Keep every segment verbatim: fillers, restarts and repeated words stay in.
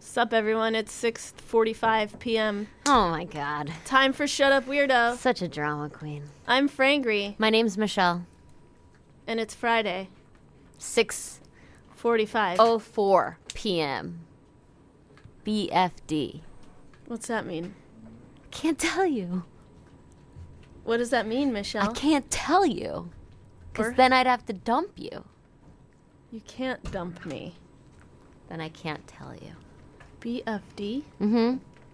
Sup, everyone? It's six forty-five p.m. Oh, my God. Time for Shut Up Weirdo. Such a drama queen. I'm Frangry. My name's Michelle. And it's Friday. six forty-five. oh four p.m. B F D. What's that mean? Can't tell you. What does that mean, Michelle? I can't tell you. Because Or- then I'd have to dump you. You can't dump me. Then I can't tell you. B F D? Mm-hmm.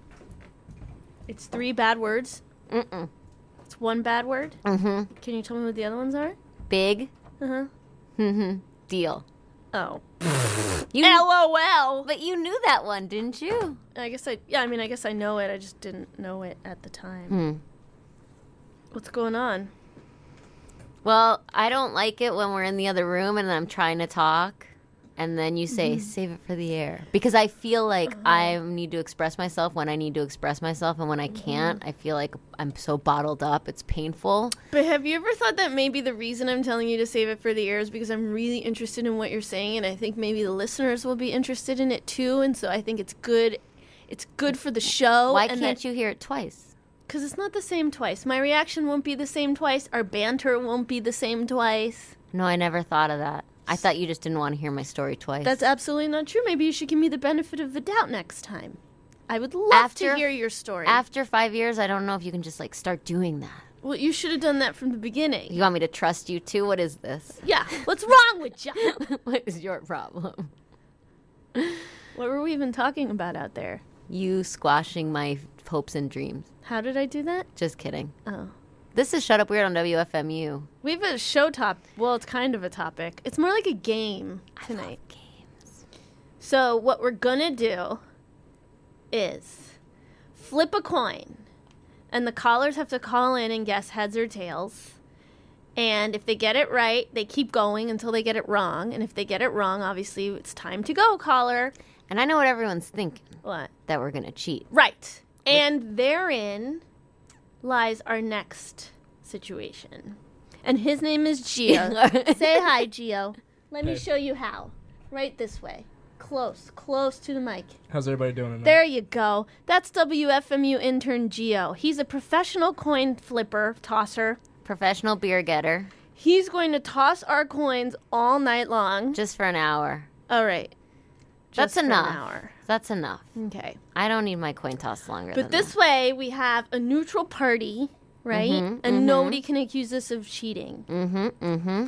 It's three bad words. Mm-mm. It's one bad word. Mm-hmm. Can you tell me what the other ones are? Big. Uh-huh. Mm-hmm. Deal. Oh. You LOL. But you knew that one, didn't you? I guess I, yeah, I mean, I guess I know it. I just didn't know it at the time. Hmm. What's going on? Well, I don't like it when we're in the other room and I'm trying to talk. And then you say, save it for the air. Because I feel like Uh-huh. I need to express myself when I need to express myself. And when I can't, I feel like I'm so bottled up. It's painful. But have you ever thought that maybe the reason I'm telling you to save it for the air is because I'm really interested in what you're saying, and I think maybe the listeners will be interested in it too, and so I think it's good. It's good for the show. Why can't you hear it twice? Because it's not the same twice. My reaction won't be the same twice. Our banter won't be the same twice. No, I never thought of that. I thought you just didn't want to hear my story twice. That's absolutely not true. Maybe you should give me the benefit of the doubt next time. I would love After- to hear your story. After five years, I don't know if you can just like start doing that. Well, you should have done that from the beginning. You want me to trust you too? What is this? Yeah. What's wrong with you? What is your problem? What were we even talking about out there? You squashing my hopes and dreams. How did I do that? Just kidding. Oh. This is Shut Up Weird on W F M U. We have a show top. Well, it's kind of a topic. It's more like a game tonight. Games. So what we're gonna do is flip a coin, and the callers have to call in and guess heads or tails. And if they get it right, they keep going until they get it wrong. And if they get it wrong, obviously it's time to go, caller. And I know what everyone's thinking. What? That we're going to cheat. Right. And therein lies our next situation. And his name is Gio. Say hi, Gio. Let me Hey. show you how. Right this way. Close, close to the mic. How's everybody doing tonight? There you go. That's W F M U intern Gio. He's a professional coin flipper, tosser. Professional beer getter. He's going to toss our coins all night long. Just for an hour. All right. That's Just for enough. An hour. That's enough. Okay. I don't need my coin toss longer But than this that. way, we have a neutral party, right? Mhm, and mhm. nobody can accuse us of cheating. Mm-hmm, mm-hmm.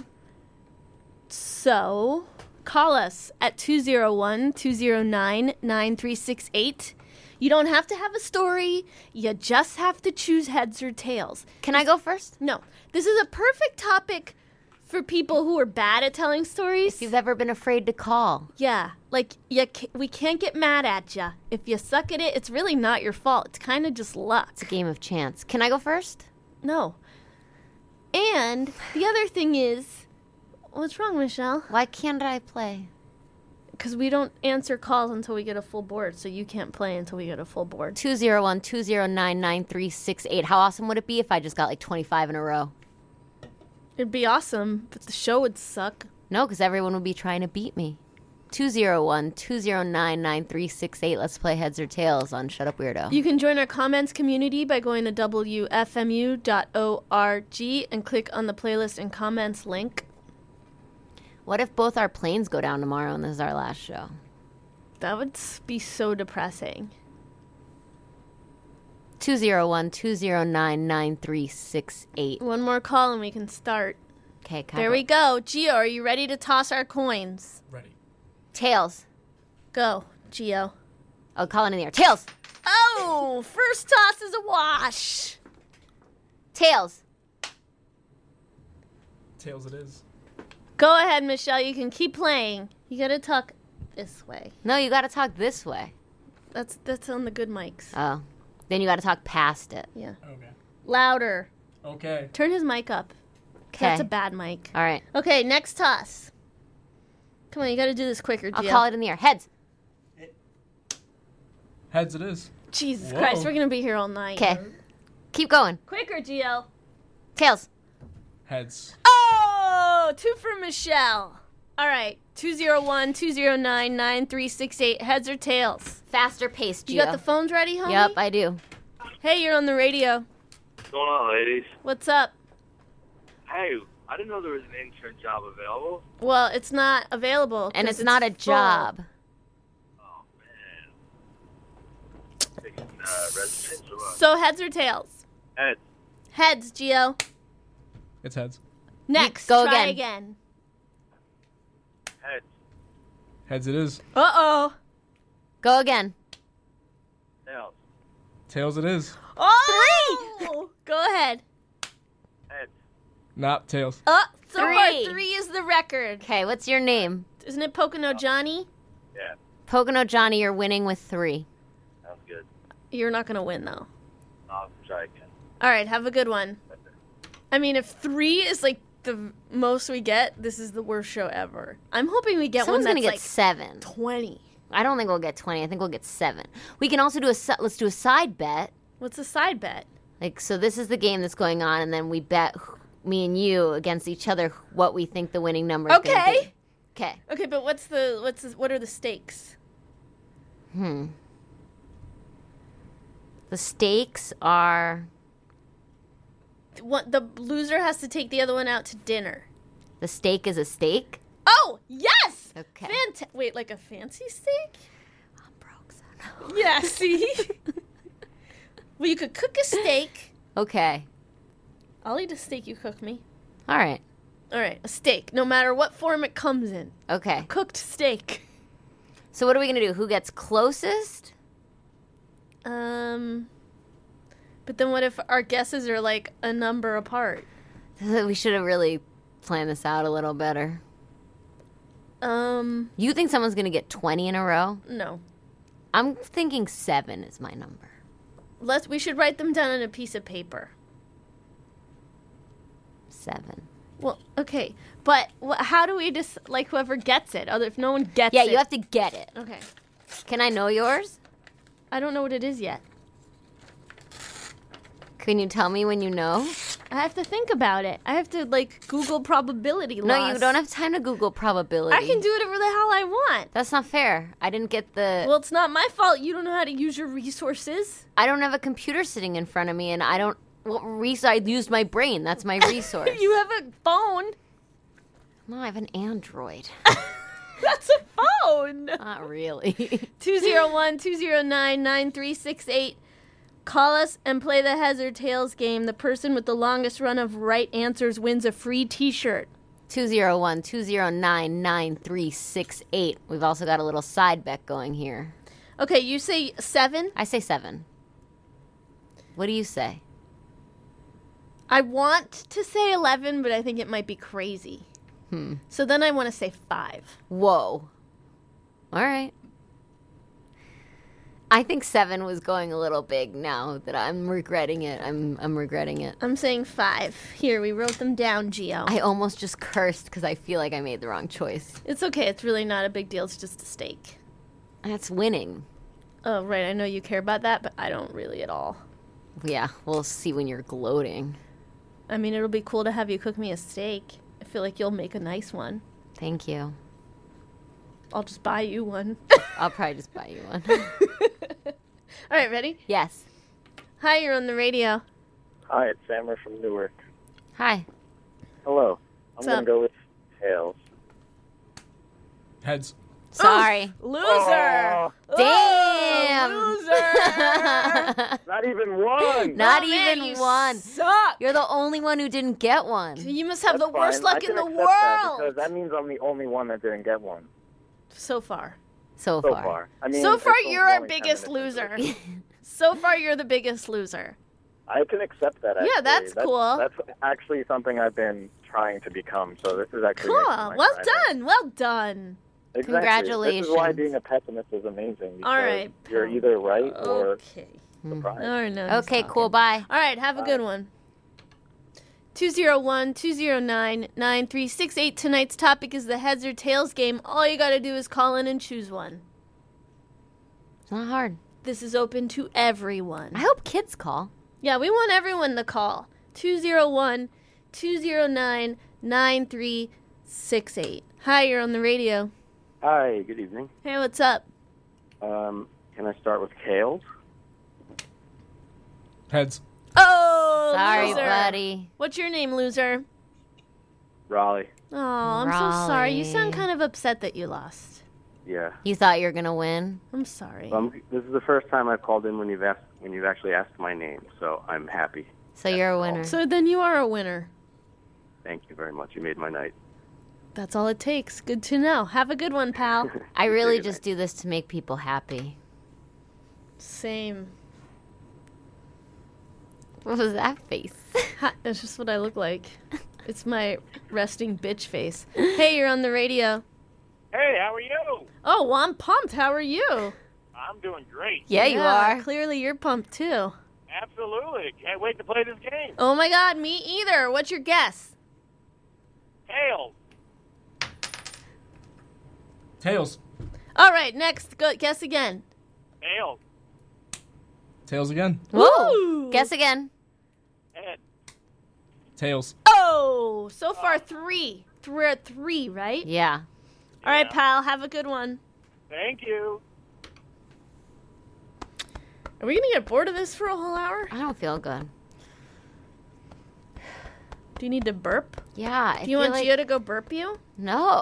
So, call us at two oh one, two oh nine, nine three six eight. You don't have to have a story. You just have to choose heads or tails. Can I go first? No, this is a perfect topic for people who are bad at telling stories. If you've ever been afraid to call. Yeah, like you ca- we can't get mad at you. If you suck at it, it's really not your fault. It's kind of just luck. It's a game of chance. Can I go first? No. And the other thing is, what's wrong, Michelle? Why can't I play? Because we don't answer calls until we get a full board, so you can't play until we get a full board. two oh one, two oh nine, nine three six eight. How awesome would it be if I just got like twenty-five in a row? It'd be awesome, but the show would suck. No, because everyone would be trying to beat me. two oh one, two oh nine, nine three six eight. Let's play heads or tails on Shut Up Weirdo. You can join our comments community by going to W F M U dot org and click on the playlist and comments link. What if both our planes go down tomorrow and this is our last show? That would s- be so depressing. two oh one, two oh nine, nine three six eight. One more call and we can start. Okay, There we go. Gio, are you ready to toss our coins? Ready. Tails. Go, Gio. I'll call it in the air. Tails. Oh, first toss is a wash. Tails. Tails it is. Go ahead, Michelle. You can keep playing. You gotta talk this way. No, you got to talk this way. That's that's on the good mics. Oh. Then you got to talk past it. Yeah. Okay. Louder. Okay. Turn his mic up. Okay. That's a bad mic. All right. Okay, next toss. Come on, you gotta do this quicker, Gio. I'll call it in the air. Heads. Heads it is. Jesus Whoa. Christ, we're gonna be here all night. Okay. Keep going. Quicker, Gio. Tails. Heads. Oh, two for Michelle. All right. two zero one, two zero nine, nine three six eight. Heads or tails? Faster pace, Gio. You got the phones ready, homie? Yep, I do. Hey, you're on the radio. What's going on, ladies? What's up? Hey, I didn't know there was an intern job available. Well, it's not available. And 'cause it's, not a full. job. Oh, man. Taking uh, resumes or what? So heads or tails? Heads. Heads, Gio. It's heads. Next, go try again. again. Heads. Heads it is. Uh-oh. Go again. Tails. Tails it is. Oh! Go ahead. Heads. Not tails. Uh, so far, Three. three is the record. Okay, what's your name? Isn't it Pocono Johnny? Yeah, Pocono Johnny, you're winning with three. sounds good. You're not going to win, though. I'll try again. All right, have a good one. I mean, if three is like the most we get, this is the worst show ever. I'm hoping we get Someone's one gonna that's get like seven. twenty. I don't think we'll get twenty. I think we'll get seven. We can also do a si- let's do a side bet. What's a side bet? Like, so this is the game that's going on, and then we bet me and you against each other what we think the winning number is. Okay. Okay. Okay, but what's the what's the, what are the stakes? Hmm. The stakes are What the loser has to take the other one out to dinner. the steak is a steak. Oh yes! Okay. Fanta- Wait, like a fancy steak? I'm broke, so no. Yeah. See. Well, you could cook a steak. Okay. I'll eat a steak you cook me. All right. All right, a steak, no matter what form it comes in. Okay. Cooked steak. So what are we gonna do? Who gets closest? Um, but then what if our guesses are like a number apart? We should have really planned this out a little better. Um, You think someone's gonna get twenty in a row? no. I'm thinking seven is my number. Let's. We should write them down on a piece of paper. Seven. Well, okay, but wh- how do we just like whoever gets it? Other if no one gets Yeah, it. you have to get it. Okay, Can I know yours? I don't know what it is yet. Can you tell me when you know? I have to think about it. I have to like Google probability loss. No, you don't have time to Google probability. I can do whatever the hell I want. That's not fair. I didn't get the. Well, it's not my fault. You don't know how to use your resources. I don't have a computer sitting in front of me, and I don't. What res- I used my brain. That's my resource. You have a phone. No, I have an Android. That's a phone. Not really. two zero one, two zero nine, nine three six eight. Call us and play the Heads or Tails game. The person with the longest run of right answers wins a free t-shirt. two zero one, two zero nine, nine three six eight. We've also got a little side bet going here. Okay, you say seven. I say seven. What do you say? I want to say eleven, but I think it might be crazy. Hmm. So then I want to say five. Whoa. All right. I think seven was going a little big now that I'm regretting it. I'm I'm regretting it. I'm saying five. Here, we wrote them down, Gio. I almost just cursed because I feel like I made the wrong choice. It's okay. It's really not a big deal. It's just a steak. That's winning. Oh, right. I know you care about that, but I don't really at all. Yeah, we'll see when you're gloating. I mean, it'll be cool to have you cook me a steak. I feel like you'll make a nice one. Thank you. I'll just buy you one. I'll probably just buy you one. All right, ready? Yes. Hi, you're on the radio. Hi, it's Sammer from Newark. Hi. Hello. I'm What's going up? to go with tails. Heads. Sorry. Loser! Oh, Damn. Oh, loser! not even one. Not Oh, man, even you one. Suck. You're the only one who didn't get one. You must have That's the worst fine. luck I in can the accept that world. because that means I'm the only one that didn't get one So far. So so far. far. I mean, So far, it's you're our only ten biggest minutes into loser. it. So far, you're the biggest loser. I can accept that. Actually. Yeah, that's cool. That's actually something I've been trying to become. So this is actually Cool. making my Well Friday. done. Well done. Exactly. Congratulations. This is why being a pessimist is amazing. All right, because You're pal. either right or Okay. surprised. All right, no. Okay, he's cool. talking. Bye. All right, have a good one. two zero one, two zero nine, nine three six eight. Tonight's topic is the Heads or Tails game. All you got to do is call in and choose one. It's not hard. This is open to everyone. I hope kids call. Yeah, we want everyone to call. two zero one, two zero nine, nine three six eight. Hi, you're on the radio. Hi, good evening. Hey, what's up? Um, can I start with Kales? Heads. Oh, Sorry, loser. buddy. What's your name, loser? Raleigh. Oh, I'm so sorry. You sound Raleigh. kind of upset that you lost. Yeah. You thought you were gonna win? I'm sorry. Um, this is the first time I've called in when you've asked when you've actually asked my name, so I'm happy. So you're a winner. So then you are a winner. Thank you very much. You made my night. That's all it takes. Good to know. Have a good one, pal. I really Good just do this to make people happy. Same. What was that face? Ha, that's just what I look like. It's my resting bitch face. Hey, you're on the radio. Hey, how are you? Oh, well, I'm pumped. How are you? I'm doing great. Yeah, you are. Clearly, you're pumped too. Absolutely. Can't wait to play this game. Oh my God, me either. What's your guess? Tails. Tails. All right, next. Go guess again. Tails. Tails again. Woo! Guess again. Head. Tails. Oh, so far three. We're at three, right? Yeah. All right, Yeah. pal. Have a good one. Thank you. Are we gonna get bored of this for a whole hour? I don't feel good. Do you need to burp? Yeah. I Do you feel want like... Gio to go burp you? No.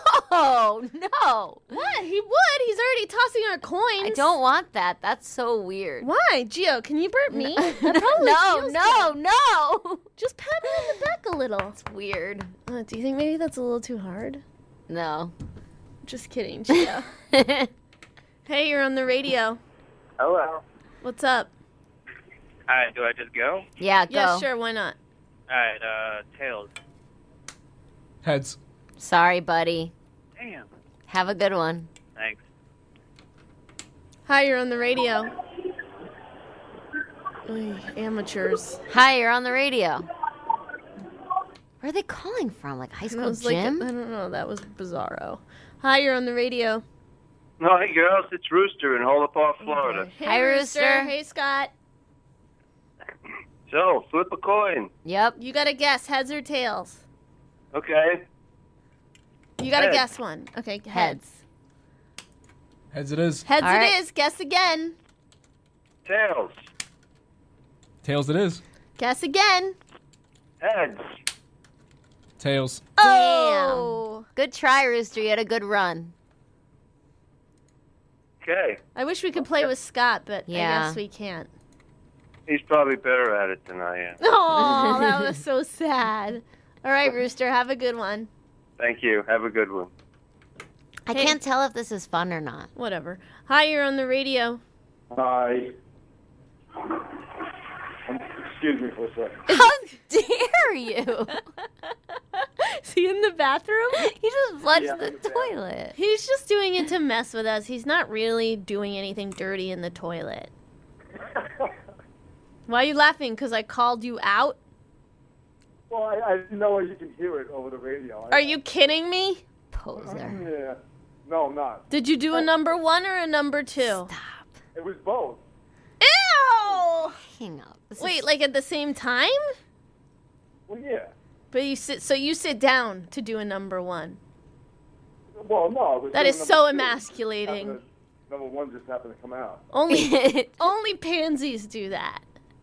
no. What? He would. He's already tossing our coins. I don't want that. That's so weird. Why, Gio? Can you burp me? That probably no, feels no, good. no. Just pat me on the back a little. It's weird. Uh, do you think maybe that's a little too hard? No. Just kidding, Gio. Hey, you're on the radio. Hello. What's up? All right, do I just go? Yeah, go. Yeah, sure. Why not? All right, uh, Tails. Heads. Sorry, buddy. Damn. Have a good one. Thanks. Hi, you're on the radio. Oy, amateurs. Hi, you're on the radio. Where are they calling from? Like high That school was like a- gym? I don't know. That was bizarro. Hi, you're on the radio. No, hey girls, it's Rooster in Hola Park, Florida. Hey, Hi, Rooster. Hey, Scott. So, flip a coin. Yep. You gotta guess heads or tails. Okay. You gotta Heads. guess one. Okay, heads. Heads. Heads it is. Heads All it right. is. Guess again. Tails. Tails it is. Guess again. Heads. Tails. Oh. Good try, Rooster. You had a good run. Okay. I wish we could play with Scott, but I Yeah. guess we can't. He's probably better at it than I am. Oh, that was so sad. All right, Rooster, have a good one. Thank you. Have a good one. I Hey. can't tell if this is fun or not. Whatever. Hi, you're on the radio. Hi. Excuse me for a second. How dare you? Is he in the bathroom? He just flushed Yeah, the I'm bad. toilet. He's just doing it to mess with us. He's not really doing anything dirty in the toilet. Why are you laughing? Because I called you out? Well, I, I didn't know you can hear it over the radio. Are you kidding me? Poser. Yeah. No, I'm not. Did you do a number one or a number two? Stop. It was both. Ew! Hang up. This Wait, is- like at the same time? Well, yeah. But you sit. So you sit down to do a number one. Well, no. it was That doing is number so two. emasculating. Happened to- Number one just happened to come out. Only, only pansies do that.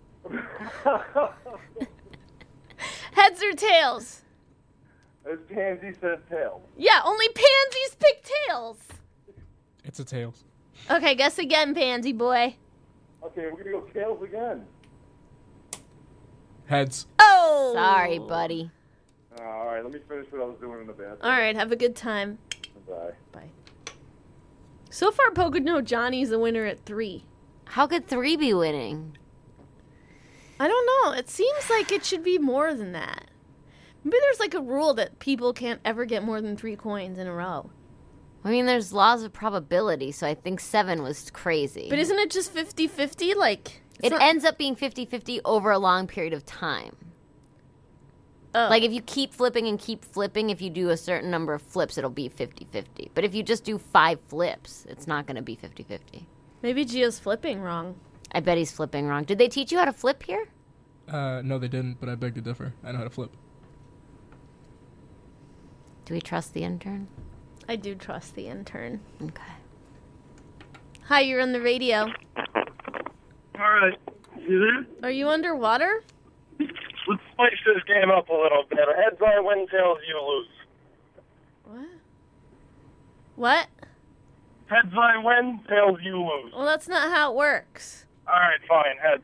Heads or tails? As Pansy said, tail. Yeah, only pansies pick tails. It's a tails. Okay, guess again, pansy boy. Okay, we're gonna go tails again. Heads. Oh! Sorry, buddy. Uh, all right, let me finish what I was doing in the bathroom. All right, have a good time. Bye. Bye. So far, Pocono Johnny's the winner at three. How could three be winning? I don't know. It seems like it should be more than that. Maybe there's like a rule that people can't ever get more than three coins in a row. I mean, there's laws of probability, so I think seven was crazy. But isn't it just fifty-fifty? Like, it's it not- ends up being fifty-fifty over a long period of time. Oh. Like, if you keep flipping and keep flipping, if you do a certain number of flips, it'll be fifty-fifty. But if you just do five flips, it's not going to be fifty-fifty. Maybe Gio's flipping wrong. I bet he's flipping wrong. Did they teach you how to flip here? Uh, no, they didn't, but I beg to differ. I know how to flip. Do we trust the intern? I do trust the intern. Okay. Hi, you're on the radio. All right. You there? Are you underwater? Let's spice this game up a little bit. Heads I win, tails you lose. What? What? Heads I win, tails you lose. Well, that's not how it works. All right, fine. Heads.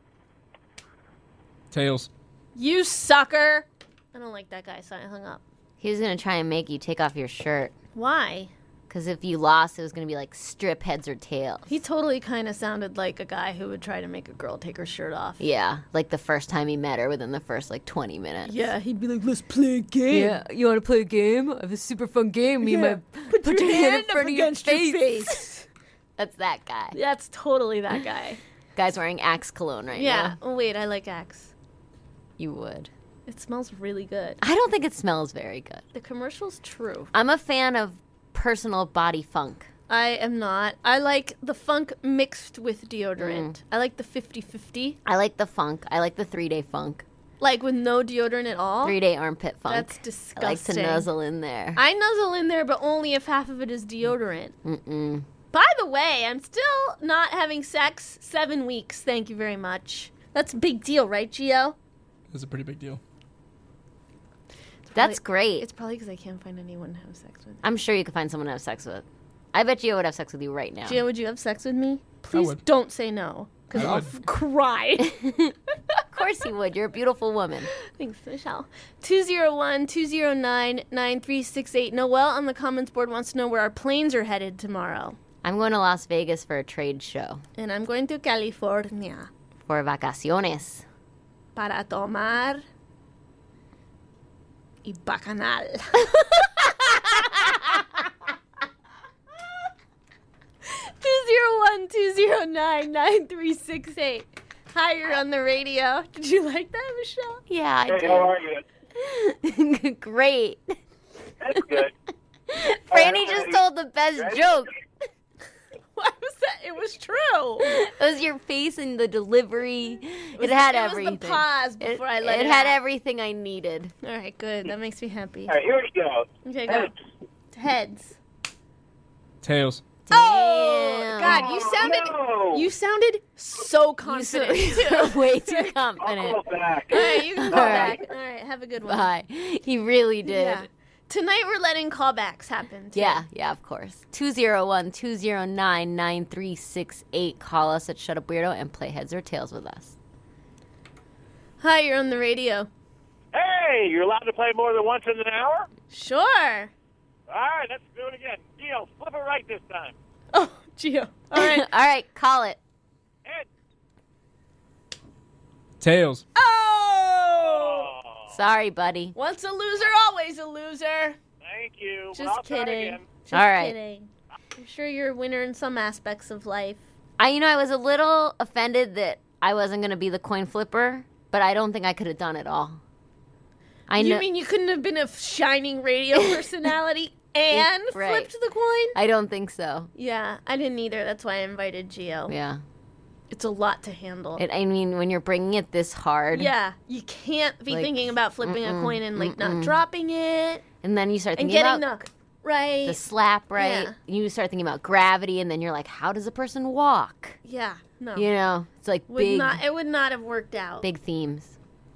Tails. You sucker! I don't like that guy, so I hung up. He was going to try and make you take off your shirt. Why? Because if you lost, it was going to be like strip heads or tails. He totally kind of sounded like a guy who would try to make a girl take her shirt off. Yeah, like the first time he met her within the first like twenty minutes. Yeah, he'd be like, let's play a game. Yeah, you want to play a game? I have a super fun game. Me Yeah. and my put, your, hand, in front of your against your face. face. That's that guy. That's totally that guy. Guy's wearing Axe cologne right Yeah. now. Oh, wait, I like Axe. You would. It smells really good. I don't think it smells very good. The commercial's true. I'm a fan of personal body funk. I am not. I like the funk mixed with deodorant. Mm. I like the fifty-fifty. I like the funk. I like the three-day funk. Like with no deodorant at all. Three-day armpit funk. That's I disgusting. like to nuzzle in there. I nuzzle in there, but only if half of it is deodorant. Mm-mm. By the way, I'm still not having sex seven weeks. Thank you very much. That's a big deal, right, Gio? It's a pretty big deal. That's Probably- great. It's probably because I can't find anyone to have sex with. I'm sure you could find someone to have sex with. I bet Gio would have sex with you right now. Gio, would you have sex with me? Please would. don't say no, because I I'll would. f- cry. Of course you would. You're a beautiful woman. Thanks, Michelle. two oh one, two oh nine, nine three six eight. Noelle on the comments board wants to know where our planes are headed tomorrow. I'm going to Las Vegas for a trade show. And I'm going to California For vacaciones. para tomar y bacanal. two oh one, two oh nine, nine three six eight. Hi, you're on the radio. Did you like that, Michelle? Yeah, I Hey, how are you? did. Great. That's good. Franny just told the best joke. What was that? It was true. It was your face and the delivery. It, had it was everything. the pause It, before I let it, it had out. everything I needed. All right, good. That makes me happy. All right, here we go. Okay, go. Heads. Tails. Oh, Damn. God, you sounded no. you sounded so You confident. so- too. way too I'll confident. call back. All right, you can go All back. right. All right, have a good one. Bye. He really did. Yeah. Tonight we're letting callbacks happen. too. Yeah, yeah, of course. two oh one, two oh nine, nine three six eight. Call us at Shut Up Weirdo and play heads or tails with us. Hi, you're on the radio. Hey, you're allowed to play more than once in an hour? Sure. All right, let's do it again. Deal, flip it right this time. Oh, Gio. All right. All right, call it. Ed. Tails. Oh! Oh, Sorry, buddy. Once a loser, always a loser. thank you. Just Well, I'll try kidding. again. Just All right. kidding. I'm sure you're a winner in some aspects of life. I, you know, I was a little offended that I wasn't going to be the coin flipper, but I don't think I could have done it all. I you know. mean you couldn't have been a shining radio personality and Right. flipped the coin? I don't think so. Yeah, I didn't either. That's why I invited Gio. Yeah. It's a lot to handle. It, I mean, when you're bringing it this hard, yeah, you can't be Like, thinking about flipping mm-mm, a coin and like not mm-mm. dropping it and then you start and thinking getting about the right. the slap right. Yeah. You start thinking about gravity, and then you're like, how does a person walk? yeah, no, You know, it's like would big, not. It would not have worked out. big themes.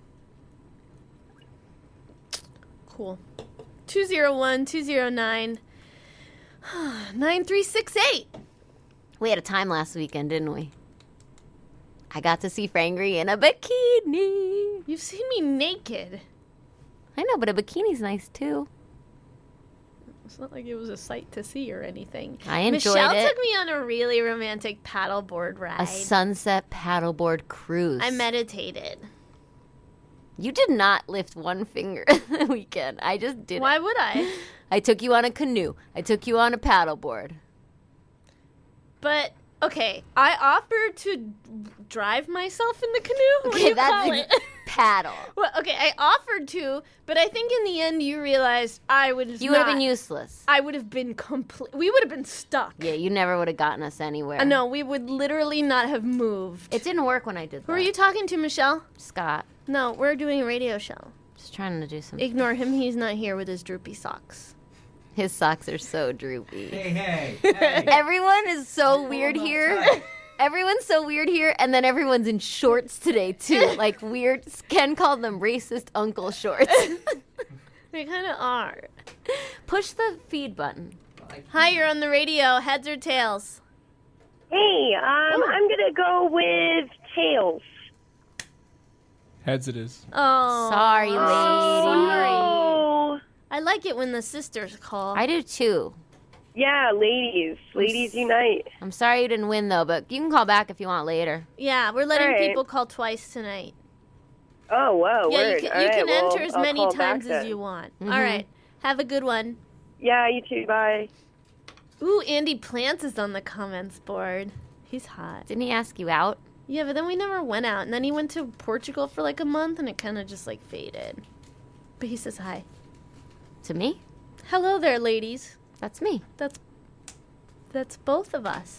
Cool. Two zero one two zero nine nine three six eight. We had a time last weekend, didn't we? I got to see Frangry in a bikini. You've seen me naked. I know, but a bikini's nice too. It's not like it was a sight to see or anything. I enjoyed Michelle it. took me on a really romantic paddleboard ride. A sunset paddleboard cruise. I meditated. You did not lift one finger the weekend. I just did. Why would I? I took you on a canoe. I took you on a paddleboard. But okay, I offered to drive myself in the canoe. What do Okay, you call that's it? paddle. Well, okay, I offered to, but I think in the end you realized I would. You would have been useless. I would have been complete. We would have been stuck. Yeah, you never would have gotten us anywhere. Uh, no, we would literally not have moved. It didn't work when I did that. Who are you talking to, Michelle? Scott. No, we're doing a radio show. Just trying to do some. Ignore him. He's not here with his droopy socks. His socks are so droopy. Hey, hey, hey. Everyone is so weird here. Everyone's so weird here, and then everyone's in shorts today too. Like weird. Ken called them racist uncle shorts. They kind of are. Push the feed button. Hi, you're on the radio. Heads or tails? Hey, um, I'm gonna go with tails. Heads it is. Oh, Sorry, lady. Oh, I like it when the sisters call. I do too. yeah, ladies, ladies unite. I'm sorry you didn't win though, but you can call back if you want later. Yeah, we're letting All right. people call twice tonight. Oh, whoa, Yeah, word. you can, All you right, can well, enter as I'll many call times back as then. you want. Mhm. All right, have a good one. Yeah, you too. Bye. Ooh, Andy Plants is on the comments board. He's hot. Didn't he ask you out? Yeah, but then we never went out, and then he went to Portugal for like a month, and it kind of just like faded. But he says hi. To me? Hello there, ladies. That's me. That's that's both of us.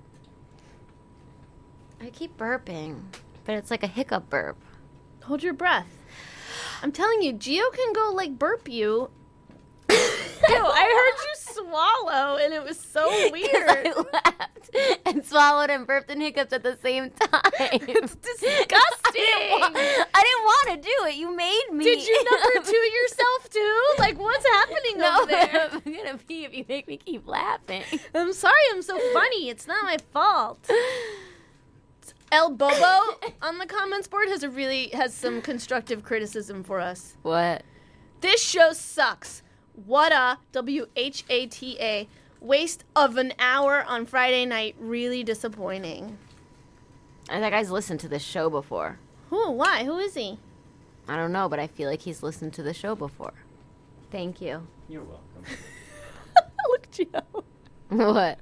I keep burping, but it's like a hiccup burp. Hold your breath. I'm telling you, Gio can go like burp you. Ew, I heard you swallow, and it was so weird. I laughed and swallowed and burped and hiccuped at the same time. It's disgusting. I didn't want to do it. You made me. Did you number two yourself too? Like, what's happening No, over there? I'm gonna pee if you make me keep laughing. I'm sorry, I'm so funny. It's not my fault. El Bobo on the comments board has a really has some constructive criticism for us. What? This show sucks. What a W H A T A waste of an hour on Friday night. Really disappointing. I That guy's listened to this show before. Who? Why? Who is he? I don't know, but I feel like he's listened to the show before. Thank you. You're welcome. Look, Gio. What?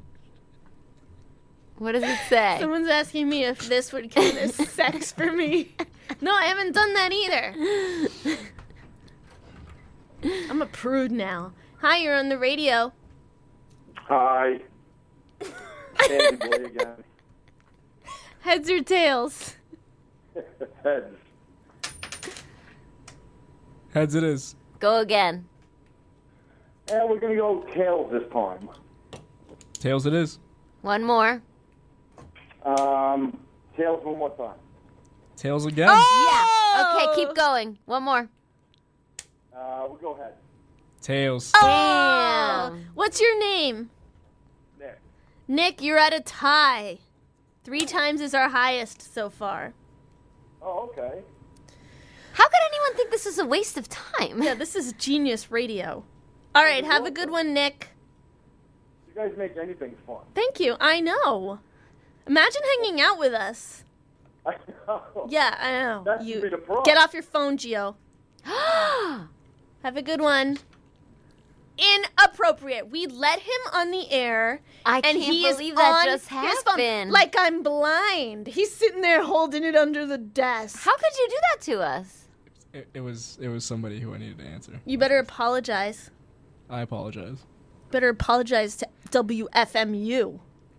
What does it say? Someone's asking me if this would count as sex for me. No, I haven't done that either. I'm a prude now. Hi, you're on the radio. Hi. Andy boy again. Heads or tails? Heads. Heads it is. Go again. And we're gonna go tails this time. Tails it is. One more. Um, tails one more time. Tails again. Yeah. Okay, keep going. One more. Uh, we'll go ahead. Tails. Oh, Damn. what's your name? Nick. Nick, you're at a tie. Three times is our highest so far. Oh, okay. How could anyone think this is a waste of time? Yeah, this is genius radio. All right, have a good one, Nick. You guys make anything fun. Thank you. I know. Imagine hanging out with us. I know. Yeah, I know. That should You be the problem. get off your phone, Gio. Have a good one. Inappropriate. We let him on the air. I and can't he is believe that on just his phone happened. like I'm blind. He's sitting there holding it under the desk. How could you do that to us? It, it was it was somebody who I needed to answer. You better apologize. I apologize. Better apologize to W F M U.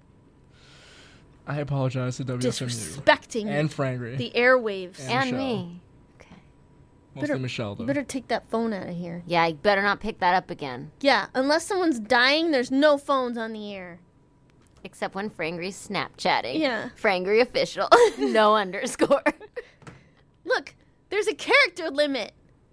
I apologize to W F M U. Disrespecting And Frangry. the airwaves. And And Michelle. me. Okay. Mostly better- Michelle, though. You better take that phone out of here. Yeah, you better not pick that up again. Yeah, unless someone's dying, there's no phones on the air. Except when Frangry's Snapchatting. Yeah. Frangry official. No underscore. Look, there's a character limit.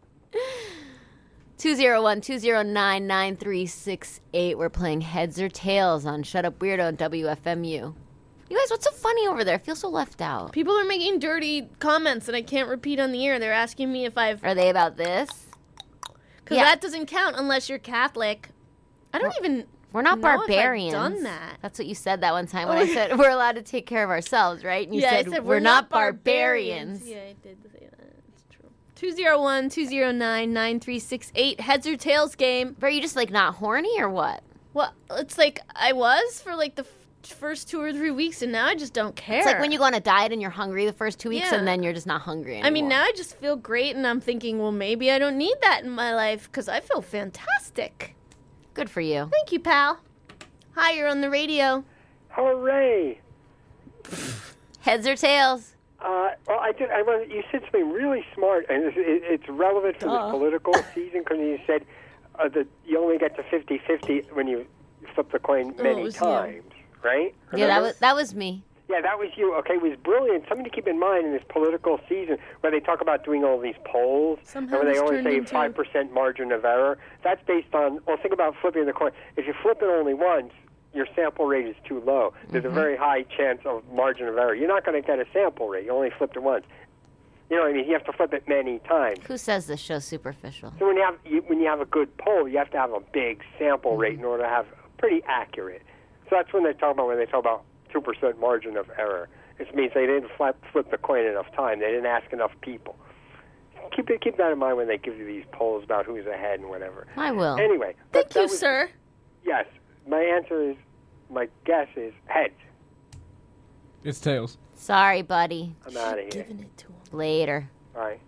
two zero one, two zero nine, nine three six eight. We're playing Heads or Tails on Shut Up Weirdo and W F M U. You guys, what's so funny over there? I feel so left out. People are making dirty comments that I can't repeat on the air. They're asking me if I've... Are they about this? Because Yeah. that doesn't count unless you're Catholic. I don't even... We're not know if I've barbarians. done that. That's what you said that one time when I said we're allowed to take care of ourselves, right? And you yeah, said, I said we're, not barbarians. Yeah, I did say that. It's true. two zero one, two zero nine, nine three six eight. Heads or tails game. But are you just like not horny or what? Well, it's like I was for like the f- first two or three weeks, and now I just don't care. It's like when you go on a diet and you're hungry the first two weeks Yeah. and then you're just not hungry anymore. I mean, now I just feel great, and I'm thinking, well, maybe I don't need that in my life because I feel fantastic. Good for you. Thank you, pal. Hi, you're on the radio. Hooray! Heads or tails? Uh, well, I did. I was, you said something really smart, and it's, it, it's relevant for Duh. this political season because you said uh, that you only get to fifty-fifty when you flip the coin Oh, it many was you. times, right? Yeah, that Remember? was that was me. Yeah, that was you. Okay, it was brilliant. Something to keep in mind in this political season where they talk about doing all these polls Somehow and where they this always turned say into- five percent margin of error. That's based on, well, think about flipping the coin. If you flip it only once, your sample rate is too low. There's Mm-hmm. a very high chance of margin of error. You're not going to get a sample rate. You only flipped it once. You know what I mean? You have to flip it many times. Who says this show's superficial? So when you have you, when you have a good poll, you have to have a big sample rate in order to have pretty accurate. So that's when they talk about when they talk about two percent margin of error. It means they didn't flip, flip the coin enough time. They didn't ask enough people. Keep it, keep that in mind when they give you these polls about who's ahead and whatever. I will. Anyway, Thank that- that you, was- sir. Yes, my answer is, my guess is heads. It's tails. Sorry, buddy. I'm out of here. Giving it to him. Later. All right.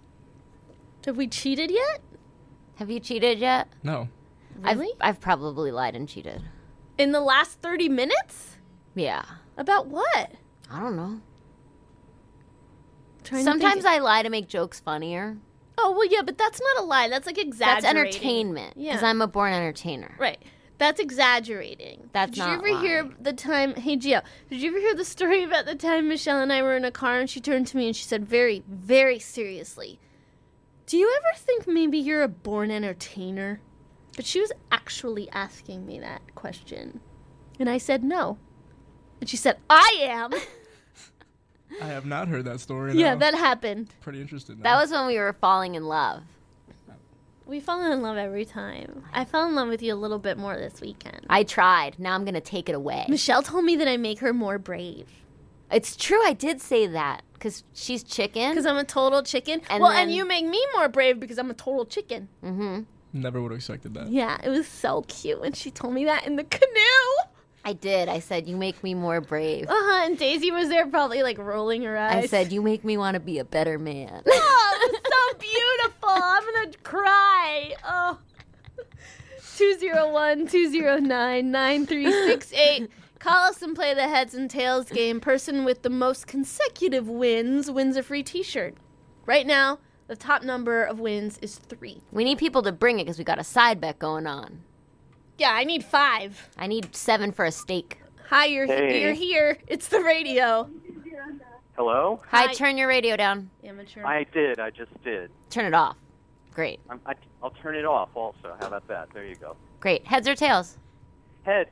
Have we cheated yet? Have you cheated yet? No. Really? I've, I've probably lied and cheated. In the last thirty minutes? Yeah. About what? I don't know. Trying to Sometimes think- I lie to make jokes funnier. Oh, well, yeah, but that's not a lie. That's like exaggerating. That's entertainment. Yeah. Because I'm a born entertainer. Right. That's exaggerating. That's did not you ever hear lying. the time? Hey, Gio, did you ever hear the story about the time Michelle and I were in a car and she turned to me and she said, very, very seriously, "Do you ever think maybe you're a born entertainer?" But she was actually asking me that question, and I said no, and she said, "I am." I have not heard that story. Yeah, no. that happened. Pretty interested. That now. was when we were falling in love. We fall in love every time. I fell in love with you a little bit more this weekend. I tried. Now I'm going to take it away. Michelle told me that I make her more brave. It's true. I did say that. Because she's chicken. Because I'm a total chicken. And well, then- and you make me more brave because I'm a total chicken. Mm-hmm. Never would have expected that. Yeah, it was so cute when she told me that in the canoe. I did. I said, you make me more brave. Uh-huh, and Daisy was there probably like rolling her eyes. I said, you make me want to be a better man. Oh, it was so beautiful. I'm going to cry. Oh. two oh one, two oh nine, nine three six eight. Call us and play the heads and tails game. Person with the most consecutive wins wins a free t-shirt. Right now, the top number of wins is three. We need people to bring it because we got a side bet going on. Yeah, I need five. I need seven for a steak. Hi, you're, Hey. you're here. It's the radio. Hello? Hi, Hi. turn your radio down. Amateur. I did. I just did. Turn it off. Great. I'm, I, I'll turn it off also. How about that? There you go. Great. Heads or tails? Heads.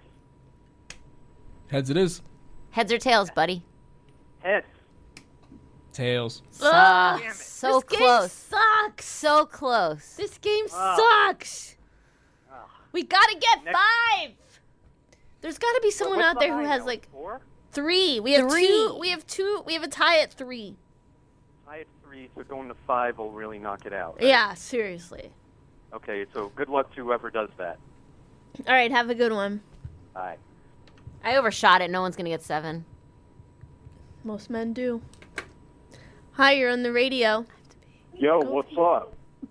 Heads it is. Heads or tails, buddy? Heads. Tails. Ah, Ugh. so this close. Game sucks. So close. This game Oh. sucks. We gotta get Next- five. There's gotta be someone What's out there who behind has now? like Four? three. We have Three. two. We have two. We have a tie at three. I had three, so going to five will really knock it out. right? Yeah, seriously. Okay, so good luck to whoever does that. All right, have a good one. Bye. I overshot it. No one's going to get seven. Most men do. Hi, you're on the radio. Yo, what's up?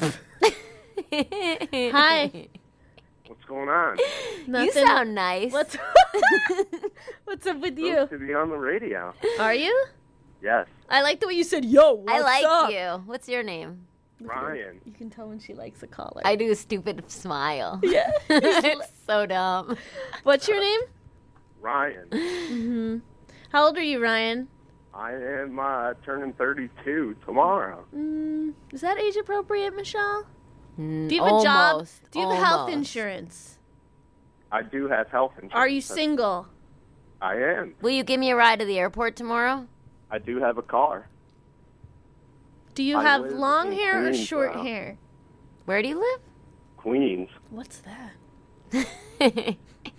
Hi. What's going on? You Nothing. sound nice. What's What's up with you? Supposed to be on the radio. Are you? Yes, I like the way you said, "Yo, what's I like up?" you. What's your name? Ryan. You can tell when she likes a caller. I do a stupid smile. Yeah. It's so dumb. What's your name? Ryan. Mm-hmm. How old are you, Ryan? I am uh, turning thirty-two tomorrow. Mm, is that age appropriate, Michelle? Mm, Do you have a job? almost, Do you have health almost. insurance? I do have health insurance. Are you That's- single? I am. Will you give me a ride to the airport tomorrow? I do have a car. Do you I have live long in hair or Queens short now. hair? Where do you live? Queens. What's that?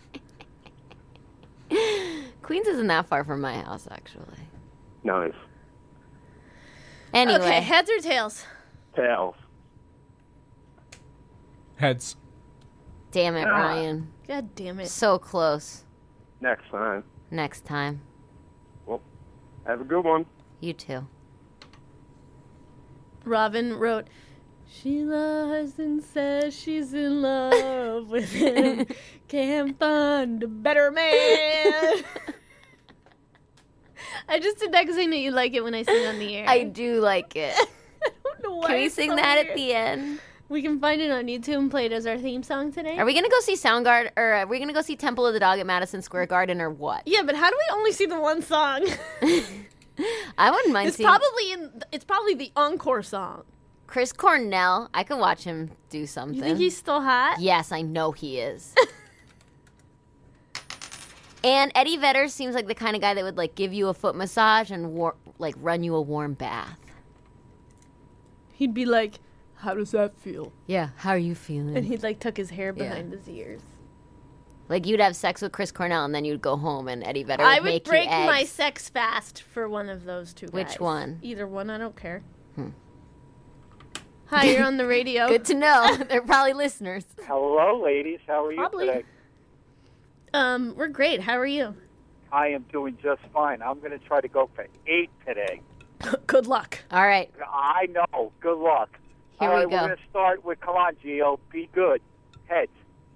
Queens isn't that far from my house, actually. Nice. Anyway, Okay, heads or tails? Tails. Heads. damn it, Ah. Ryan. God damn it. So close. Next time. Next time. Have a good one. You too. Robin wrote, "She lies and says she's in love with him. Can't find a better man." I just did that because I know you like it when I sing on the air. I do like it. I don't know why Can we it's sing so that weird. at the end? We can find it on YouTube and play it as our theme song today. Are we gonna go see Soundgarden, or are we gonna go see Temple of the Dog at Madison Square Garden, or what? Yeah, but how do we only see the one song? I wouldn't mind It's seeing probably in. It's probably the encore song. Chris Cornell. I could watch him do something. You think he's still hot? Yes, I know he is. And Eddie Vedder seems like the kind of guy that would like give you a foot massage and war- like run you a warm bath. He'd be like, "How does that feel?" Yeah, how are you feeling? And he'd like tuck his hair Yeah. behind his ears. Like you'd have sex with Chris Cornell and then you'd go home and Eddie Vedder would I would make break you eggs. my sex fast for one of those two guys. Which one? Either one, I don't care. Hmm. Hi, you're on the radio. Good to know. They're probably listeners. Hello, ladies. How are you Probably. today? Um, we're great. How are you? I am doing just fine. I'm going to try to go for eight today. Good luck. All right. I know. Good luck. Here All we right, go. we're going to start with, come on, Gio. Be good. Heads.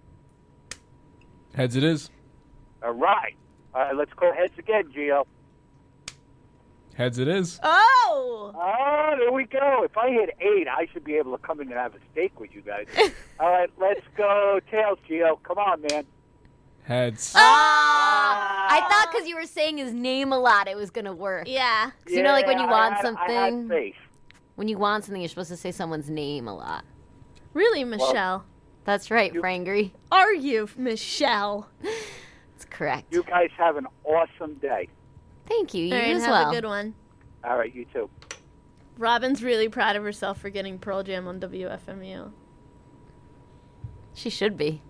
Heads it is. All right. All right, let's go heads again, Gio. Heads it is. Oh! Oh, there we go. If I hit eight, I should be able to come in and have a steak with you guys. All right, let's go tails, Gio. Come on, man. Heads. Ah! I thought because you were saying his name a lot, it was gonna work. Yeah. 'Cause you know, like when you Yeah, want I had, something, I had faith. when you want something, you're supposed to say someone's name a lot. Really, Michelle? That's right, Frangry. Are you, Michelle? That's correct. You guys have an awesome day. Thank you. You All right, as have well. a good one. All right, you too. Robin's really proud of herself for getting Pearl Jam on W F M U. She should be.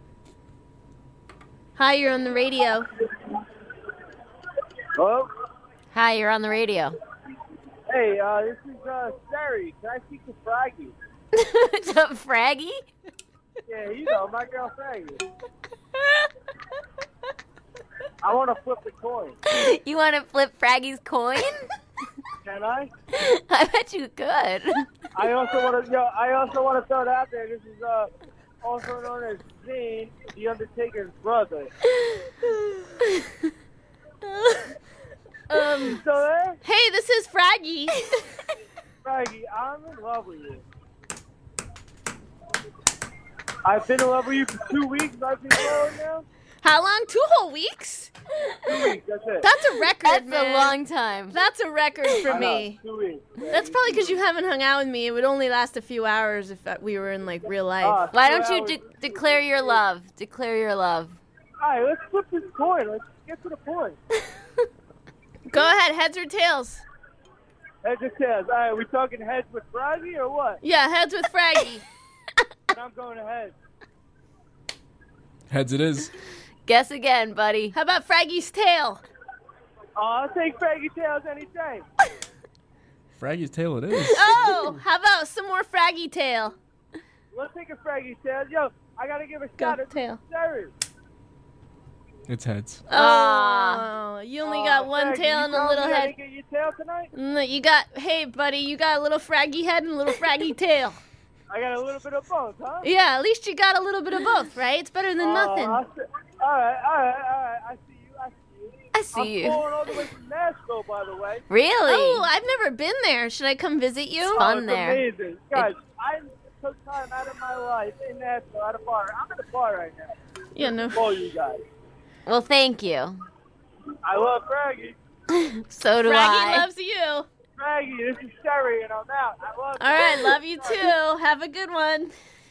Hi, you're on the radio. Hello? Hi, you're on the radio. Hey, uh, this is uh, Sari. Can I speak to Fraggy? What's up, Fraggy? Yeah, you know, my girl Fraggy. I want to flip the coin. You want to flip Fraggy's coin? Can I? I bet you could. I also want to. Yo, I also want to throw it out there. This is uh, also known as Zayn, the Undertaker's brother. um, You still there? Hey, this is Fraggy. Fraggy, I'm in love with you. I've been in love with you for two weeks. I've been going now. How long? Two whole weeks? Two weeks. That's it. That's a record, That's man. a long time. That's a record for I know, me. Two weeks. That's probably because you haven't hung out with me. It would only last a few hours if uh, we were in like real life. Ah, Why two don't you hours. de- declare your love? Declare your love. All right, let's flip this coin. Let's get to the point. Go ahead, heads or tails? Heads or tails? All right, we talking heads with Fraggy or what? Yeah, heads with Fraggy. And I'm going ahead. Heads it is. Guess again, buddy. How about Fraggy's tail? Oh, I'll take Fraggy tails any day. Fraggy's tail it is. Oh, how about some more Fraggy tail? Let's take a Fraggy tails. Yo, I gotta give a Go, shout out tail. to Sari. It's heads. Oh, you only got Oh, one Fraggy, tail you and a promise little I head. didn't get your tail tonight? No, you got, hey, buddy, you got a little Fraggy head and a little Fraggy tail. I got a little bit of both, huh? Yeah, at least you got a little bit of both, right? It's better than Oh, nothing. I see- all right, all right, all right. I see you. I see you. I see I'm you. going all the way from Nashville, by the way. Really? Oh, I've never been there. Should I come visit you? It's fun Oh, it's there. amazing. Guys, I took time out of my life in Nashville at a bar. I'm at a bar right now. Yeah, no. For you guys. Well, thank you. I love Fraggy. So do Fraggy I. loves you. Fraggy, this is Sherry, and I'm out. I love All right, love you too. Have a good one.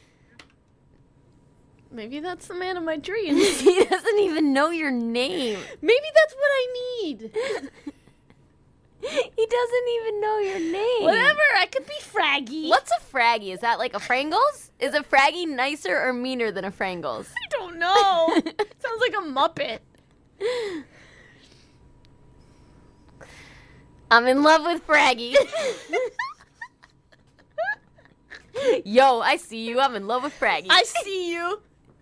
Maybe that's the man of my dreams. He doesn't even know your name. Maybe that's what I need. He doesn't even know your name. Whatever, I could be Fraggy. What's a Fraggy? Is that like a Frangles? Is a Fraggy nicer or meaner than a Frangles? I don't know. Sounds like a Muppet. I'm in love with Fraggy. Yo, I see you. I'm in love with Fraggy. I see you.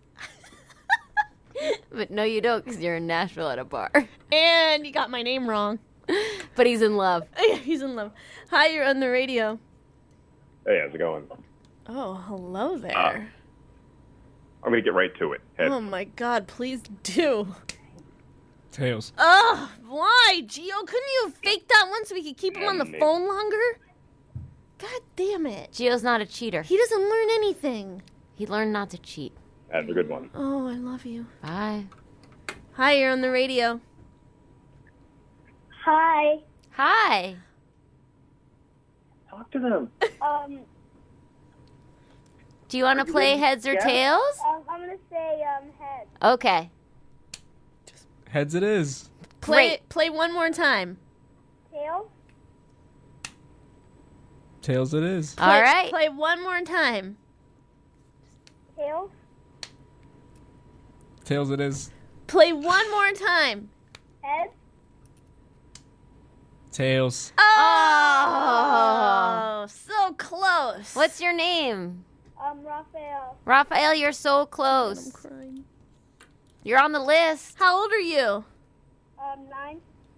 But no, you don't, because you're in Nashville at a bar. And you got my name wrong. But he's in love. He's in love. Hi, you're on the radio. Hey, how's it going? Oh, hello there. Uh, I'm going to get right to it. Heads. Oh my God, please do. Tails. Ugh, why, Gio? Couldn't you have faked that one so we could keep him on the Maybe. phone longer? God damn it. Gio's not a cheater. He doesn't learn anything. He learned not to cheat. Have a good one. Oh, I love you. Bye. Hi, you're on the radio. Hi. Hi. Talk to them. Um, Do you want to play heads or Yeah. tails? um, I'm gonna say um head. Okay. Heads it is. Play Great. play one more time. Tail. Tails it is. Play, All right. Play one more time. Tail. Tails it is. Play one more time. Head. Tails. Oh, so close. What's your name? Um, Raphael. Raphael, you're so close. crying. You're on the list. How old are you? Um, nine.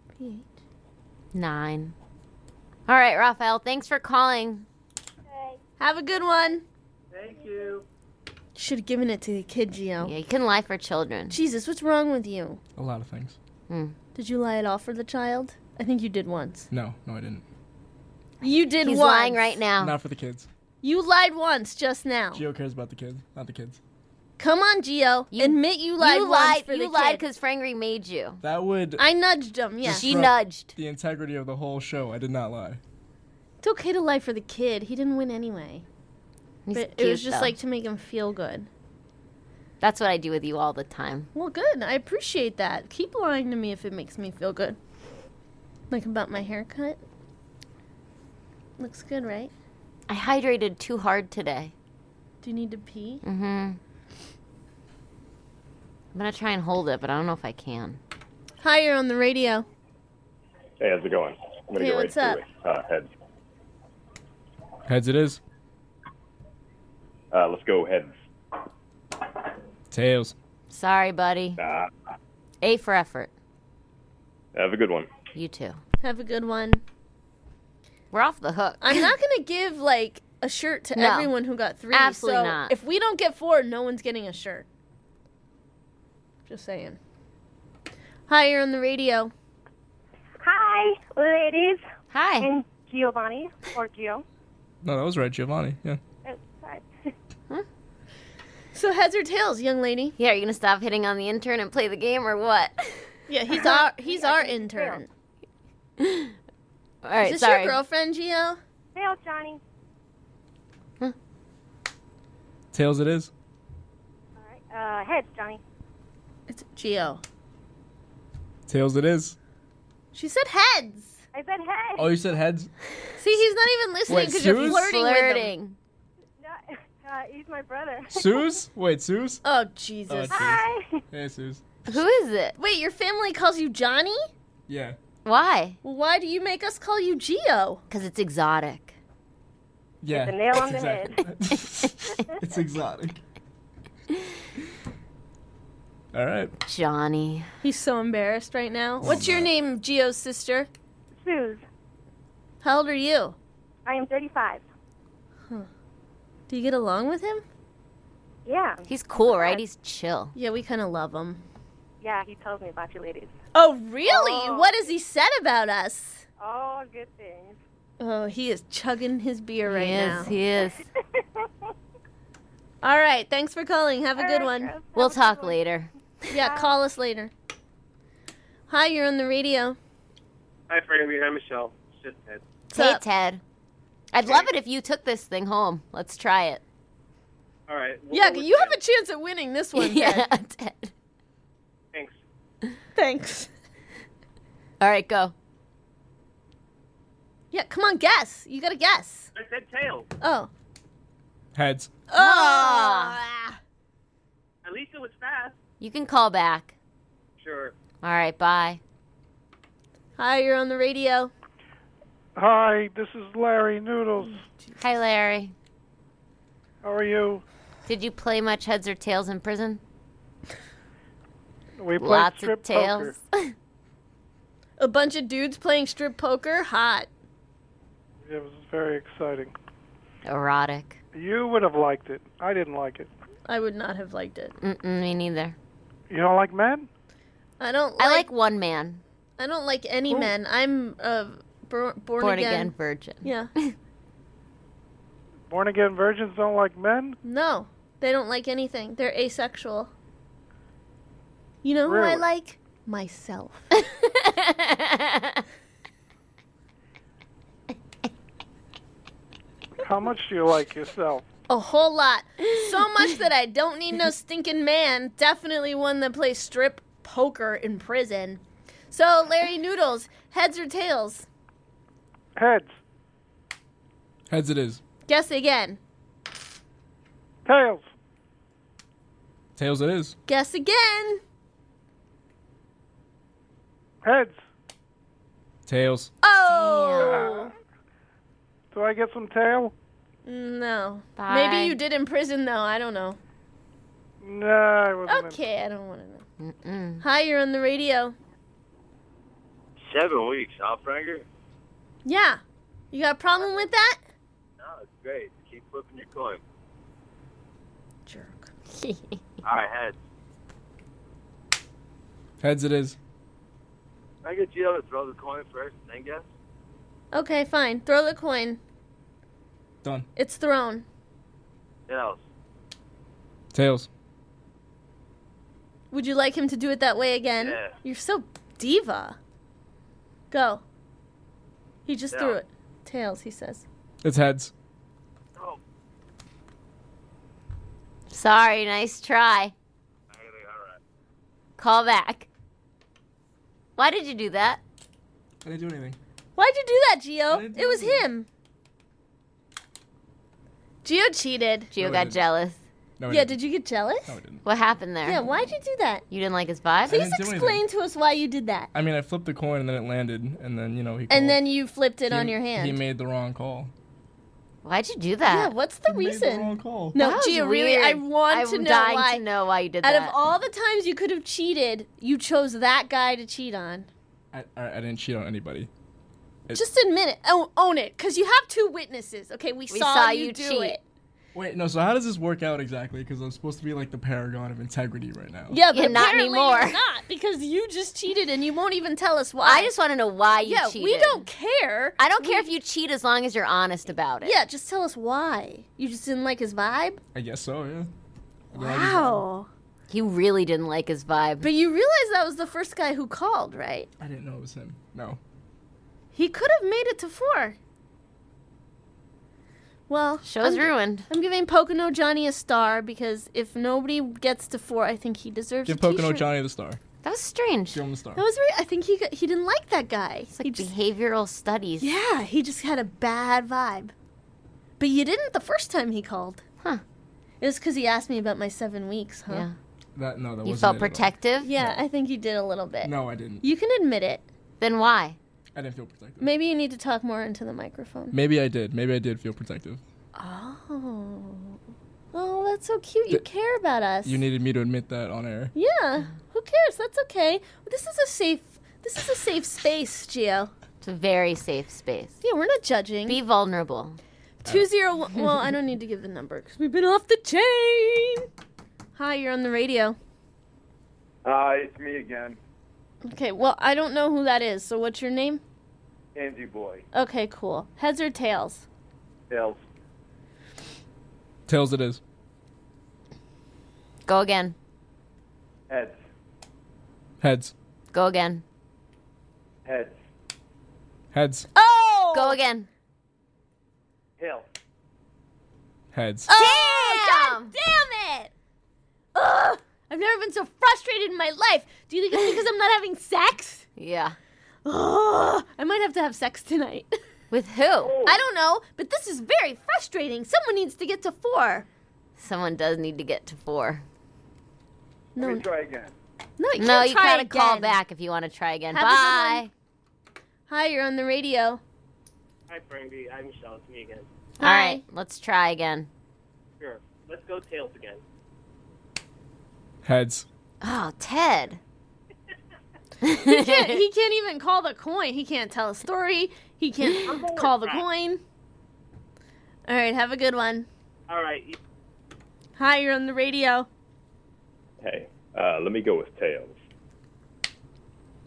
Nine. All right, Raphael, thanks for calling. Okay. Have a good one. Thank you. Should have given it to the kid, Gio. Yeah, you can lie for children. Jesus, what's wrong with you? A lot of things. Hmm. Did you lie at all for the child? I think you did once. No, no, I didn't. You did He's once. lying right now. Not for the kids. You lied once just now. Gio cares about the kids, not the kids. Come on, Gio. You- Admit you lied You once lied. for You the lied kid. because Frangry made you. That would I nudged him, yeah. She disrupt nudged. the integrity of the whole show. I did not lie. It's okay to lie for the kid. He didn't win anyway. He's But it cute, was just though. like to make him feel good. That's what I do with you all the time. Well, good. I appreciate that. Keep lying to me if it makes me feel good. Like about my haircut. Looks good, right? I hydrated too hard today. Do you need to pee? Mm-hmm. I'm gonna try and hold it, but I don't know if I can. Hi, you're on the radio. Hey, how's it going? I'm gonna Hey, get right what's to up? it. Uh, heads. Heads it is. Uh, let's go heads. Tails. Sorry, buddy. Uh, A for effort. have a good one. You too. Have a good one. We're off the hook. I'm not going to give, like, a shirt to No. everyone who got three. Absolutely so not. If we don't get four, no one's getting a shirt. Just saying. Hi, you're on the radio. Hi, ladies. Hi. And Giovanni or Gio. No, that was right, Giovanni. Yeah. Oh, sorry. So heads or tails, young lady? Yeah, are you gonna stop hitting on the intern and play the game or what? Yeah, he's our he's our intern. All right, Is this sorry. your girlfriend, Gio? Tail, Johnny. Tails it is. All right. Uh, heads, Johnny. It's Gio. Tails it is. She said heads. I said head. Oh, you said heads? See, he's not even listening Wait, because you're Suze? flirting, with him. Flirting. No, uh, he's my brother. Suze? Wait, Suze? Oh, Oh, Jesus. it's Hi. Suze. Hey, Suze. Who is it? Wait, your family calls you Johnny? Yeah. Why? Well, why do you make us call you Gio? Because it's exotic. Yeah. The nail on the exactly. It's exotic. All right. Johnny. He's so embarrassed right now. What's your name, Gio's sister? Suze. How old are you? I am thirty-five. Do you get along with him? Yeah. He's cool, right? He's chill. Yeah, we kind of love him. Yeah, he tells me about you ladies. Oh, really? Oh. What has he said about us? Oh, good things. Oh, he is chugging his beer right he now. is. He is. All right, thanks for calling. Have a good one. We'll talk later. Yeah, call us later. Hi, you're on the radio. Hi, Frankie. Hi, Michelle. It's just Ted. What's Hey, up? Ted. I'd love it if you took this thing home. Let's try it. All right. we'll Yeah, go with you Ted. have a chance at winning this one. yeah, Ted. Ted. Thanks. Thanks. All right, go. Yeah, come on, guess. You gotta guess. I said tails. Oh. Heads. Oh. At least it was fast. You can call back. Sure. All right, bye. Hi, you're on the radio. Hi, this is Larry Noodles. Hi, Larry. How are you? Did you play much heads or tails in prison? We played Lots strip of tails. poker. A bunch of dudes playing strip poker. Hot. It was very exciting. Erotic. You would have liked it. I didn't like it. I would not have liked it. Mm-mm, me neither. You don't like men? I don't. I Like, like one man. I don't like any Who? men. I'm uh, bor- born, Born again. again virgin. Yeah. Born again virgins don't like men? No, they don't like anything. They're asexual. You know who I Really? like? Myself. How much do you like yourself? A whole lot. So much that I don't need no stinking man. Definitely one that plays strip poker in prison. So, Larry Noodles, heads or tails? Heads. Heads it is. Guess again. Tails. Tails it is. Guess again. Heads. Tails. Oh! Do I get some tail? No. Bye. Maybe you did in prison, though. I don't know. No, I wasn't. in- Okay, I don't want to know. Mm-mm. Hi, you're on the radio. Seven weeks, huh, Franker? Yeah. You got a problem with that? No, it's great. Keep flipping your coin. Jerk. All right, heads. Heads it is. Can I get Gio to throw the coin first and then guess? Okay, fine. Throw the coin. Done. It's thrown. Tails. Tails. Would you like him to do it that way again? Yeah. You're so diva. Go. He just threw Tails. it. Tails, he says. It's heads. Oh. Sorry, nice try. All right. Call back. Why did you do that? I didn't do anything. Why'd you do that, I Gio? didn't do It was anything. him. Gio cheated. Gio No, I got didn't. jealous. No, I Yeah, didn't. did you get jealous? No, I didn't. What happened there? Yeah, why'd you do that? You didn't like his vibe? I Please didn't do explain anything. to us why you did that. I mean, I flipped the coin and then it landed, and then, you know, he And called. then you flipped it He- on your hand. He made the wrong call. Why'd you do yeah, that? what's the He made the reason? wrong call. No, That was Gio, really, I weird. want I'm to know dying why. to know why you did Out that. of all the times you could have cheated, you chose that guy to cheat on. I, I, I didn't cheat on anybody. It- Just admit it. Oh, own it, because you have two witnesses. Okay, we, We saw, saw you, you do cheat. it. Wait, no, so how does this work out exactly? Because I'm supposed to be like the paragon of integrity right now. Yeah, but Yeah, not apparently anymore. you're not, because you just cheated and you won't even tell us why. I just want to know why you yeah, cheated. we don't care. I don't We- care if you cheat as long as you're honest about it. Yeah, just tell us why. You just didn't like his vibe? I guess so, yeah. I mean, I just- Wow. You really didn't like his vibe. But you realize that was the first guy who called, right? I didn't know it was him. No. He could have made it to four. Well, Show's I'm, ruined. I'm giving Pocono Johnny a star because if nobody gets to four, I think he deserves Give a Pocono t-shirt. Johnny the star. That was strange. Give him the star. That was very. I think he got, he didn't like that guy. It's like he just, behavioral studies. yeah, he just had a bad vibe. But you didn't the first time he called. Huh. It was because he asked me about my seven weeks, huh? Yeah. That no, that You wasn't felt it at all. protective? Yeah, I think you did a little bit. No, I didn't. You can admit it. Then why? I didn't feel protective. Maybe you need to talk more into the microphone. Maybe I did. Maybe I did feel protective. Oh. Oh, that's so cute. You Th- care about us. You needed me to admit that on air. Yeah. Who cares? That's okay. This is a safe this is a safe space, Gio. It's a very safe space. Yeah, we're not judging. Be vulnerable. Two zero one. Well, I don't need to give the number because we've been off the chain. Hi, you're on the radio. Uh, it's me again, Okay, well, I don't know who that is. So what's your name? Angie Boy. Okay, cool. Heads or tails? Tails. Tails it is. Go again. Heads. Heads. Go again. Heads. Heads. Oh! Go again. Tails. Heads. Oh, God damn it! Ugh! I've never been so frustrated in my life. Do you think it's because I'm not having sex? Yeah. Ugh! I might have to have sex tonight. With who? I don't know, but this is very frustrating. Someone needs to get to four. Someone does need to get to four. No, Let me try again. no, you No, can't you try gotta again. call back if you want to try again. Have a good Bye. Hi, you're on the radio. Hi, Frankie. I'm Michelle. It's me again. All right, let's try again. Sure. Let's go tails again. Heads. Oh, Ted. He can't, he can't even call the coin. He can't tell a story. He can't call the coin. All right, have a good one. All right. Hi, you're on the radio. Hey, uh, let me go with tails.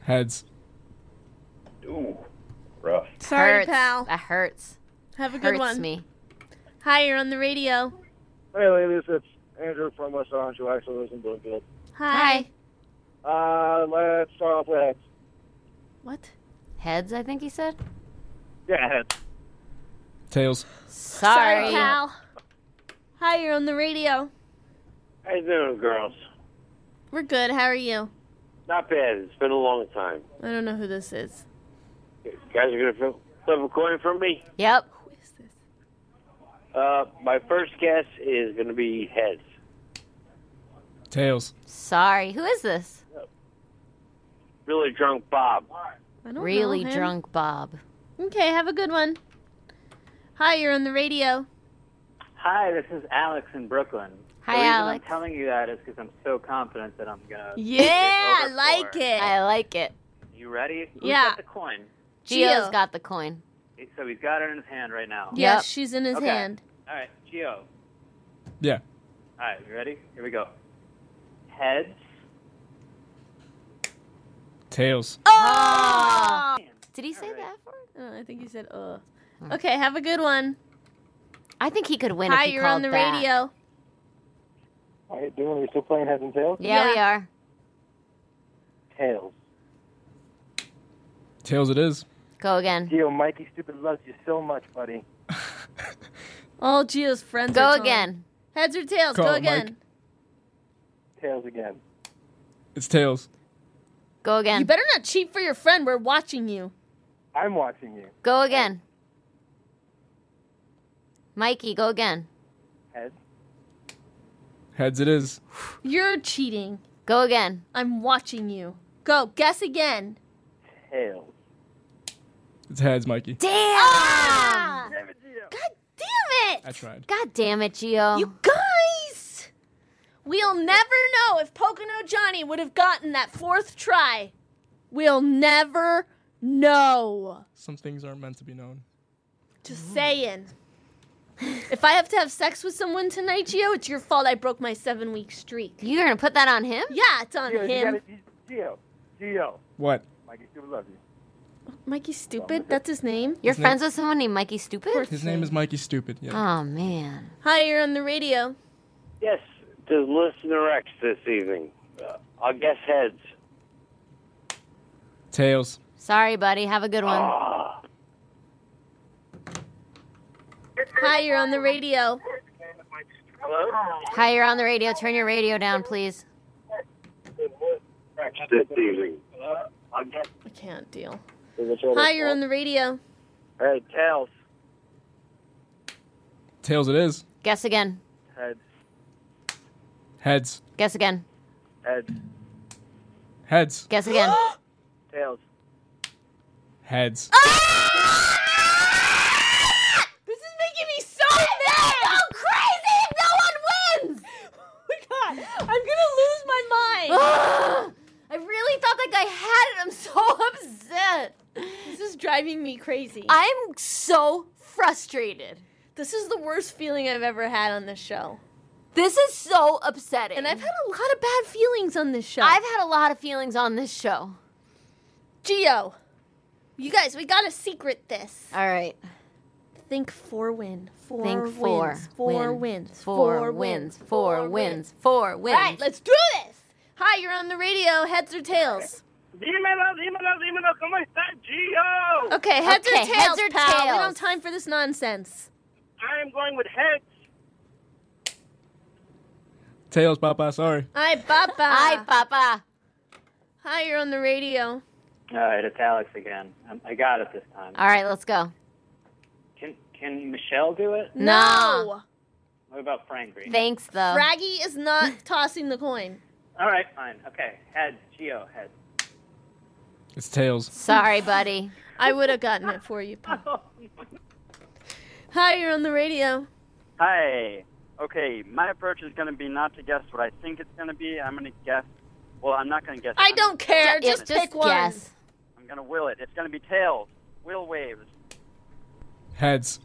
Heads. Ooh, rough. Sorry, hurts. pal. That hurts. Have a good hurts one. me. Hi, you're on the radio. Hey, ladies, it's Andrew from West Orange, who actually lives in Bloomfield. Hi. Uh, let's start off with heads. What? Heads, I think he said. Yeah, heads. Tails. Sorry. Sorry, pal. Hi, you're on the radio. How you doing, girls? We're good. How are you? Not bad. It's been a long time. I don't know who this is. You guys are gonna flip flip a coin for me? Yep. Who is this? Uh, my first guess is gonna be heads. Tails. Sorry. Who is this? Really drunk Bob. I don't Really know him. drunk Bob. Okay, have a good one. Hi, you're on the radio. Hi, this is Alex in Brooklyn. Hi, the reason Alex. I'm telling you that is because I'm so confident that I'm gonna. Yeah, I like it. I like it. You ready? Who's Yeah. got the coin? Gio's Gio. got the coin. So he's got it in his hand right now. Yes, Yep. she's in his Okay. hand. All right, Gio. Yeah. All right, you ready? Here we go. Heads. Tails. Oh! Did he say that for? Oh, I think he said, uh. Okay, have a good one. I think he could win Hi, if he you're called on the back. radio. How you doing? Are you still playing heads and tails? Yeah, we are. Tails. Tails it is. Go again. Gio, Mikey Stupid loves you so much, buddy. All Gio's friends Go are telling- again. Heads or tails? Call Go it, Mike. again. Tails again. It's tails. Go again. You better not cheat for your friend. We're watching you. I'm watching you. Go again. Mikey, go again. Heads. Heads it is. You're cheating. Go again. I'm watching you. Go. Guess again. Tails. It's heads, Mikey. Damn! Ah! God damn it! I tried. God damn it, Gio. You guys! We'll never know if Pocono Johnny would have gotten that fourth try. We'll never know. Some things aren't meant to be known. Just saying. If I have to have sex with someone tonight, Gio, it's your fault I broke my seven-week streak. You're going to put that on him? Yeah, it's on Gio, you him. gotta, Gio. Gio. What? Mikey Stupid loves you. Mikey Stupid? That's his name? You're His friends name- with someone named Mikey Stupid? His name is Mikey Stupid. Yeah. Oh, man. Hi, you're on the radio. Yes, to listener X this evening. Uh, I'll guess heads. Tails. Sorry, buddy. Have a good one. Ah. Hi, you're on the radio. Hello? Hi, you're on the radio. Turn your radio down, please. X this evening. Uh, I'll guess. I can't deal. Hi, you're on the radio. Hey, tails. Tails it is. Guess again. Heads. Heads. Guess again. Heads. Heads. Guess again. Tails. Heads. This is making me so mad! Go crazy if no one wins! Oh my god, I'm gonna lose my mind! I really thought that guy had it. I'm so upset. This is driving me crazy. I'm so frustrated. This is the worst feeling I've ever had on this show. This is so upsetting. And I've had a lot of bad feelings on this show. I've had a lot of feelings on this show. Gio, you guys, we gotta secret this. All right. Think four win. Four Think wins. four. Four win. wins. Four wins. Four wins. Four wins. All right, let's do this. Hi, you're on the radio. Heads or tails? Dímelo, dímelo, dímelo, ¿cómo está, Gio? Okay, heads Okay, or tails, heads or pal. We don't tails? have time for this nonsense. I am going with heads. Tails, Papa. Sorry. Hi, Papa. Hi, Papa. Hi, you're on the radio. All right, it's Alex again. Um, I got it this time. All right, let's go. Can Can Michelle do it? No. What about Frank Green? Thanks, though. Fraggy is not tossing the coin. All right, fine. Okay, heads. Gio, heads. It's tails. Sorry, buddy. I would have gotten it for you, pal. Hi, you're on the radio. Hi. Okay, my approach is going to be not to guess what I think it's going to be. I'm going to guess. Well, I'm not going to guess. I I'm don't care. Yeah, Just, just pick one. guess. I'm going to will it. It's going to be tails. Will waves. Heads.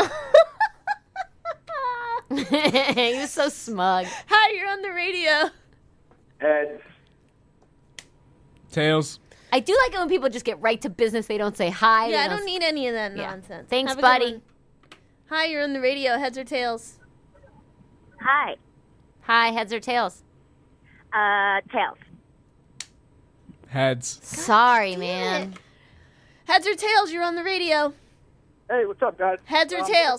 He was so smug. Hi, you're on the radio. Heads. Tails. I do like it when people just get right to business. They don't say hi. Yeah, I they don't need any of that Yeah. nonsense. Thanks, Have a good buddy. one. Hi, you're on the radio. Heads or tails? Hi. Hi, heads or tails? Uh, tails. Heads. Sorry, man. Heads or tails? You're on the radio. Hey, what's up, guys? Heads or Um, tails?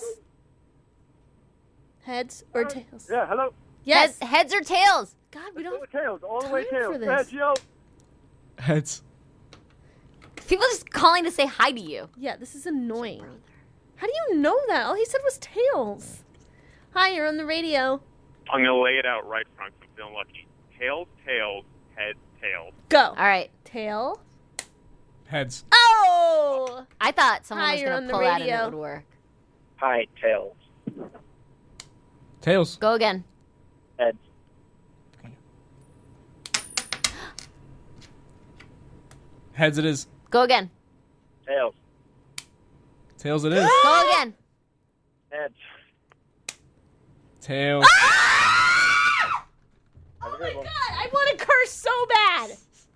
Heads or tails? Yeah, hello. Yes. Heads, heads or tails? God, we don't. Tails, all the way time tails. for Go ahead, this. Gio. Heads. People just calling to say hi to you. Yeah, this is annoying. How do you know that? All he said was tails. Hi, you're on the radio. I'm going to lay it out right front 'cause I'm feeling lucky. Tails, tails, heads, tails. Go. All right. Tail. Heads. Oh! I thought someone Hi, was you're going on to the pull that and radio. it would work. Hi, tails. Tails. Go again. Heads. Heads it is. Go again. Tails. Tails it is. Go again. Heads. Tails. Oh my god, I want to curse so bad.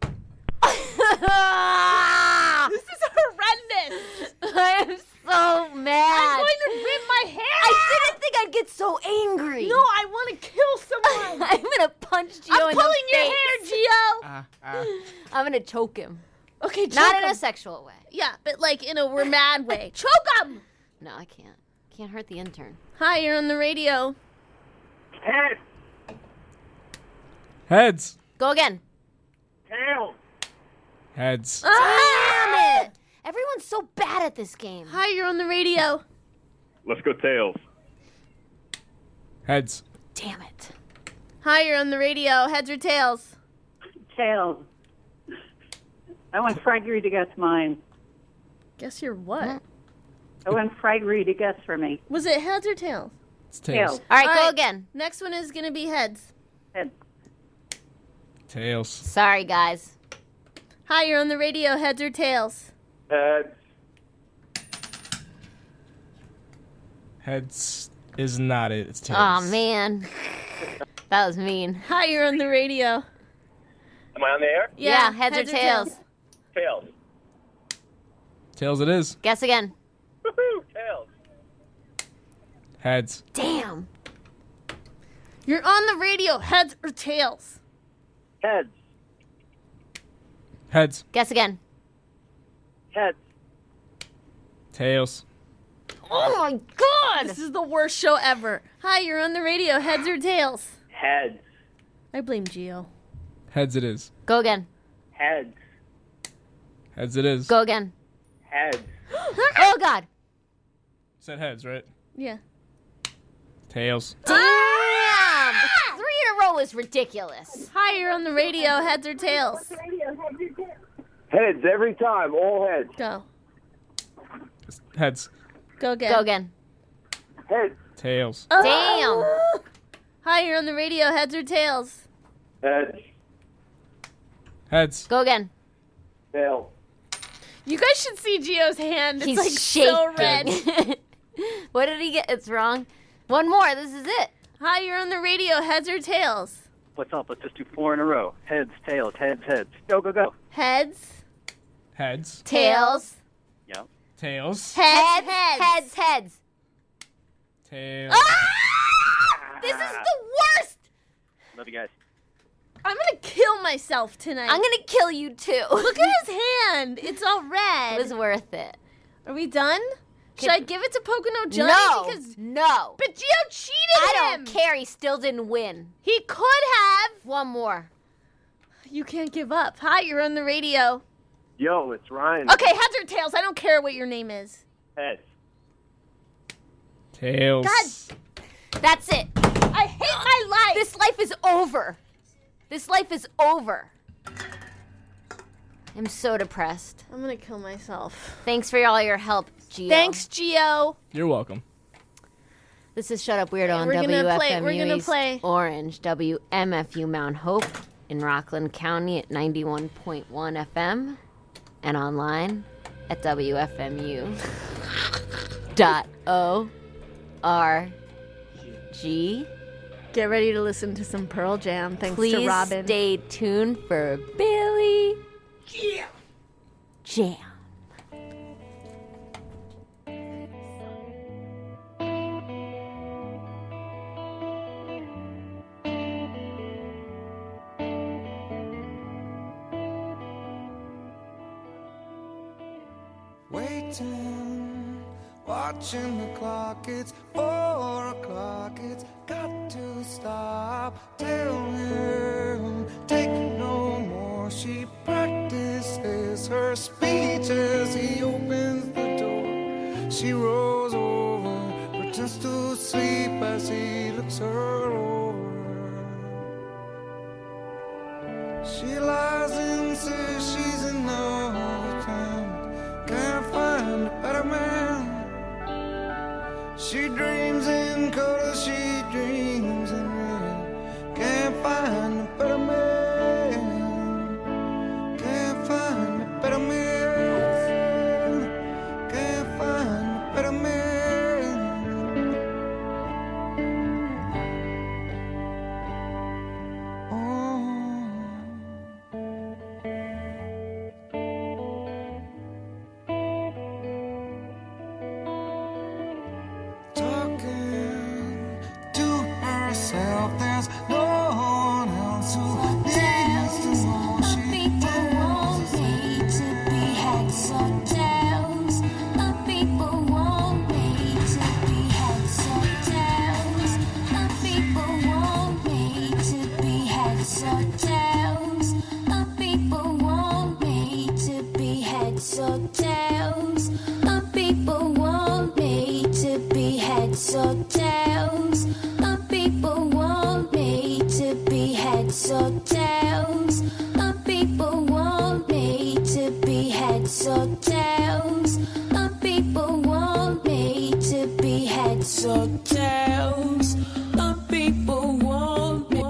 This is horrendous. I'm so mad. I'm going to rip my hair I out. didn't think I'd get so angry. No, I want to kill someone. I'm gonna punch Gio I'm in the pulling your face. hair, Gio. Ah, ah. I'm gonna choke him. Okay, choke Not in him. a sexual way. Yeah, but like in a we're mad way. Choke him. No, I can't. Can't hurt the intern. Hi, you're on the radio. Heads. Heads. Go again. Tails. Heads. Damn it! Everyone's so bad at this game. Hi, you're on the radio. Let's go tails. Heads. Damn it. Hi, you're on the radio. Heads or tails? Tails. I want Fraggery to guess mine. Guess you're what? I want Fraggery to guess for me. Was it heads or tails? It's tails. All right, go again. Next one is gonna be heads. Heads. Tails. Sorry, guys. Hi, you're on the radio. Heads or tails? Heads. Heads is not it. It's tails. Oh man, that was mean. Hi, you're on the radio. Am I on the air? Yeah, heads, or tails. Tails. Tails it is. Guess again. Woohoo! Tails. Heads. Damn. You're on the radio. Heads or tails? Heads. Heads. Guess again. Heads. Tails. Oh my god! This is the worst show ever. Hi, you're on the radio. Heads or tails? Heads. I blame Gio. Heads it is. Go again. Heads. Heads it is. Go again. Heads. Oh god. Said heads, right? Yeah. Tails. Damn! Three in a row is ridiculous. Hi, you're on the radio. Heads or tails? Heads every time. All heads. Go. Heads. Go again. Go again. Heads. Tails. Damn. Hi, you're on the radio. Heads or tails? Heads. Heads. Go again. Tails. You guys should see Gio's hand. It's He's like shaking. so red. What did he get? It's wrong. One more. This is it. Hi, you're on the radio. Heads or tails? What's up? Let's just do four in a row. Heads, tails, heads, heads. Go, go, go. Heads. Heads. Tails. Yep. Tails. Heads. Heads. Heads. Heads. Tails. Ah! This is the worst. Love you guys. I'm gonna kill myself tonight. I'm gonna kill you too. Look at his hand. It's all red. It was worth it. Are we done? Should Can- I give it to Pocono Johnny? No. Because No. but Gio cheated I him. don't care. He still didn't win. He could have. One more. You can't give up. Hi, you're on the radio. Yo, it's Ryan. Okay, heads or tails. I don't care what your name is. Heads. Tails. God. That's it. I hate my life. This life is over. This life is over. I'm so depressed. I'm gonna kill myself. Thanks for all your help, Gio. Thanks, Gio. You're welcome. This is Shut Up Weirdo on We're gonna W F M play- we're U gonna East play. Orange, W M F U Mount Hope in Rockland County at ninety-one point one F M and online at W F M U dot O R G. Get ready to listen to some Pearl Jam. Thanks Please to Robin. stay tuned for Billy. Yeah. Jam. Waiting, watching the clock, it's four o'clock, it's got to stop. Tell him, take no more. She practices her speech as he opens the door. She rolls over, pretends to sleep as he looks her over. She lies and says she's in overtime. Can't find a better man. She dreams in color, she dreams in red. Can't find a better man. Can't find a better man. Can't find a better man. Oh. There's no one else who needs to know she people want me to be had, so tells the people want me to be had, so tells the people want me to be had, so tells the people want me to be had, so tells the people want me to be had, so tells the people want me to be had, so tells the people want me to be had, so tells the people want me to be had, so tells the people want me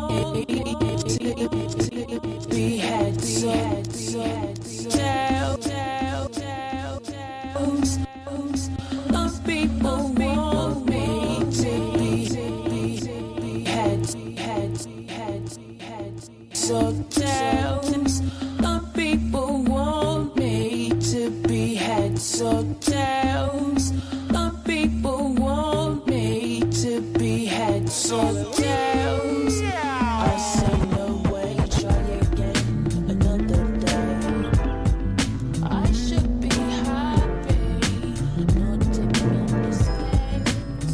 to be had, so tell, tell, tell, tells the people want me to be had, had, had, had. So tells the people want me to be had. So tells the people want me to be had. So tells I say no way, try again another day. I should be happy, not taking mistakes.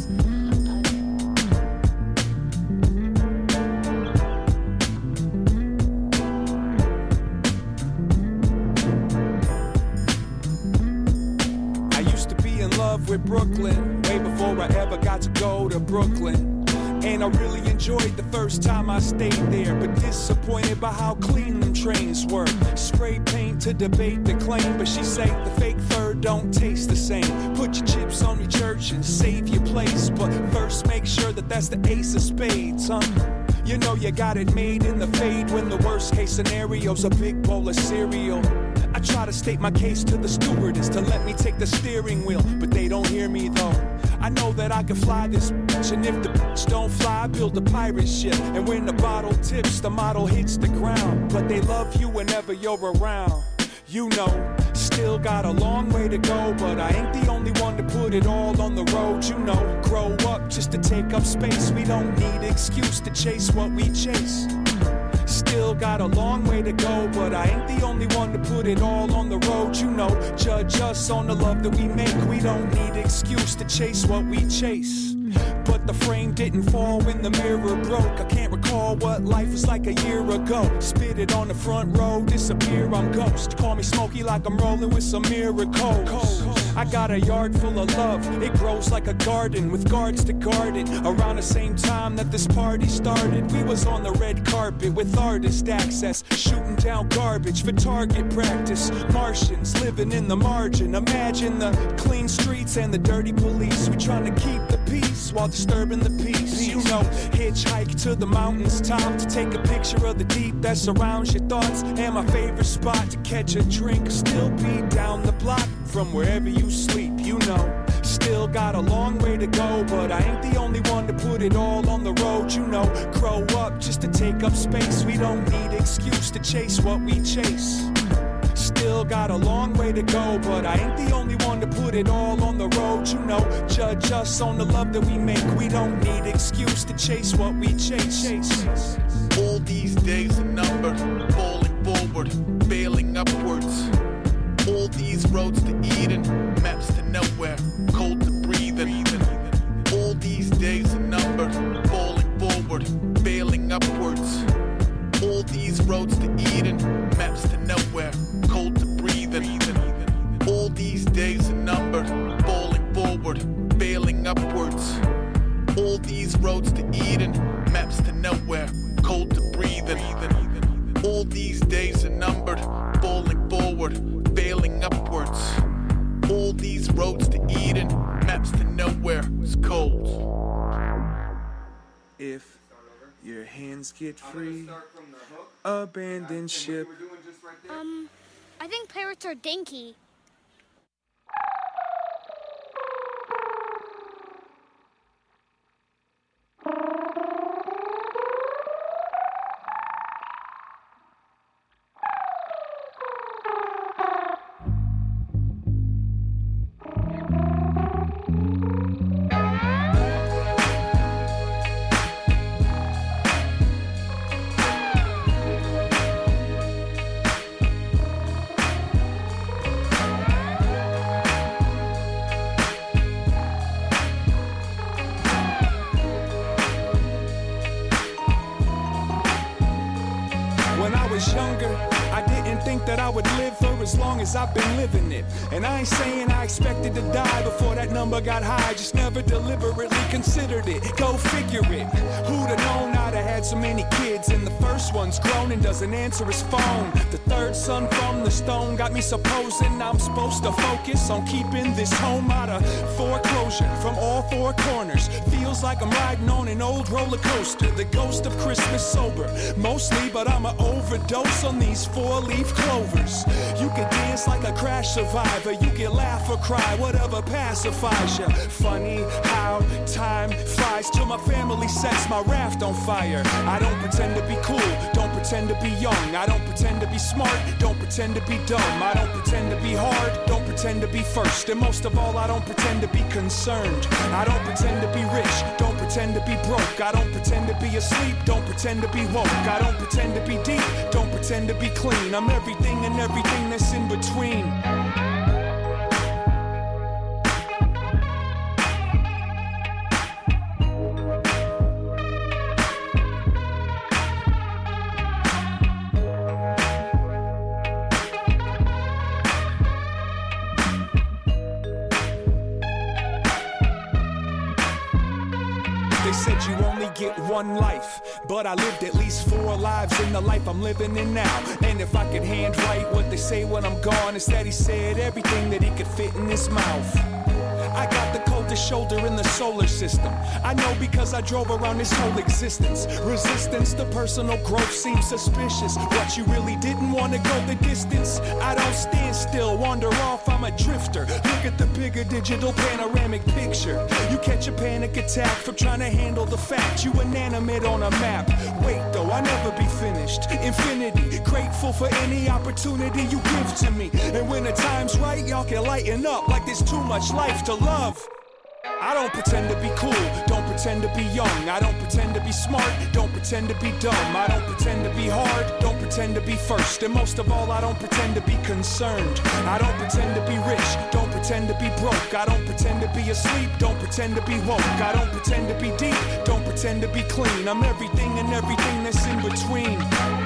With Brooklyn, way before I ever got to go to Brooklyn. And I really enjoyed the first time I stayed there, but disappointed by how clean them trains were. Spray paint to debate the claim, but she say the fake fur don't taste the same. Put your chips on your church and save your place, but first make sure that that's the ace of spades, huh? You know you got it made in the fade when the worst case scenario's a big bowl of cereal. I try to state my case to the stewardess to let me take the steering wheel, but they don't hear me though. I know that I can fly this bitch, and if the bitch don't fly, I build a pirate ship. And when the bottle tips, the model hits the ground. But they love you whenever you're around. You know, still got a long way to go, but I ain't the only one to put it all on the road. You know, grow up just to take up space. We don't need excuse to chase what we chase. Still got a long way to go, but I ain't the only one to put it all on the road. You know, judge us on the love that we make. We don't need excuse to chase what we chase. But the frame didn't fall when the mirror broke. I can't recall what life was like a year ago. Spit it on the front row, disappear, I'm ghost. Call me Smokey like I'm rolling with some miracles. I got a yard full of love, it grows like a garden with guards to guard it. Around the same time that this party started, we was on the red carpet with artist access, shooting down garbage for target practice. Martians living in the margin, imagine the clean streets and the dirty police. We trying to keep the peace while disturbing the peace. You know, hitchhike to the mountain's top to take a picture of the deep that surrounds your thoughts. And my favorite spot to catch a drink still be down the block from wherever you sleep. You know, still got a long way to go, but I ain't the only one to put it all on the road. You know, grow up just to take up space. We don't need excuse to chase what we chase. Still got a long way to go, but I ain't the only one to put it all on the road. You know, judge us on the love that we make. We don't need excuse to chase what we chase. chase. All these days are numbered, falling forward, failing upwards. All these roads to Eden, maps to nowhere, cold to breathing. All these days are numbered, falling forward, failing upwards. All these roads to Eden, maps to nowhere, cold to breathing. All these days are numbered, falling forward, failing upwards. All these roads to Eden, maps to nowhere, cold to breathing. All these days are numbered, falling forward, failing upwards. All these roads to Eden, maps to nowhere, is cold. If your hands get free, abandon ship. Um, I think pirates are dinky. As long as I've been living it. And I ain't saying I expected to die before that number got high, just never deliberately considered it. Go figure it. Who'd have known I'd have had so many kids, and the first one's grown and doesn't answer his phone. The third son from the stone got me supposing I'm supposed to focus on keeping this home out of foreclosure from all four corners. Feels like I'm riding on an old roller coaster, the ghost of Christmas sober mostly, but I'm an overdose on these four-leaf clovers. You can dance like a crash survivor, you can laugh or cry, whatever pacifies you. Funny how time flies till my family sets my raft on fire. I don't pretend to be cool, don't pretend to be young, I don't pretend to be smart, don't pretend to be dumb, I don't pretend to be hard, don't pretend to be first, and most of all I don't pretend to be concerned. I don't pretend to be rich, don't pretend to be broke, I don't pretend to be asleep, don't pretend to be woke, I don't pretend to be deep, don't pretend to be clean. I'm everything and everything that's in between. They said you only get one life, but I lived at least four lives in the life I'm living in now. And if I could handwrite what they say when I'm gone, instead he said everything that he could fit in his mouth. I got the coldest shoulder in the solar system. I know because I drove around this whole existence. Resistance to personal growth seems suspicious. What, you really didn't want to go the distance? I don't stand still, wander off, I'm a drifter. Look at the bigger digital panoramic picture. You catch a panic attack from trying to handle the fact you inanimate on a map. Wait though, I'll never be finished. Infinity, grateful for any opportunity you give to me. And when the time's right, y'all can lighten up like there's too much life to love. I don't pretend to be cool, don't pretend to be young, I don't pretend to be smart, don't pretend to be dumb, I don't pretend to be hard, don't pretend to be first, and most of all I don't pretend to be concerned. I don't pretend to be rich, don't pretend to be broke, I don't pretend to be asleep, don't pretend to be woke, I don't pretend to be deep, don't pretend to be clean. I'm everything and everything that's in between.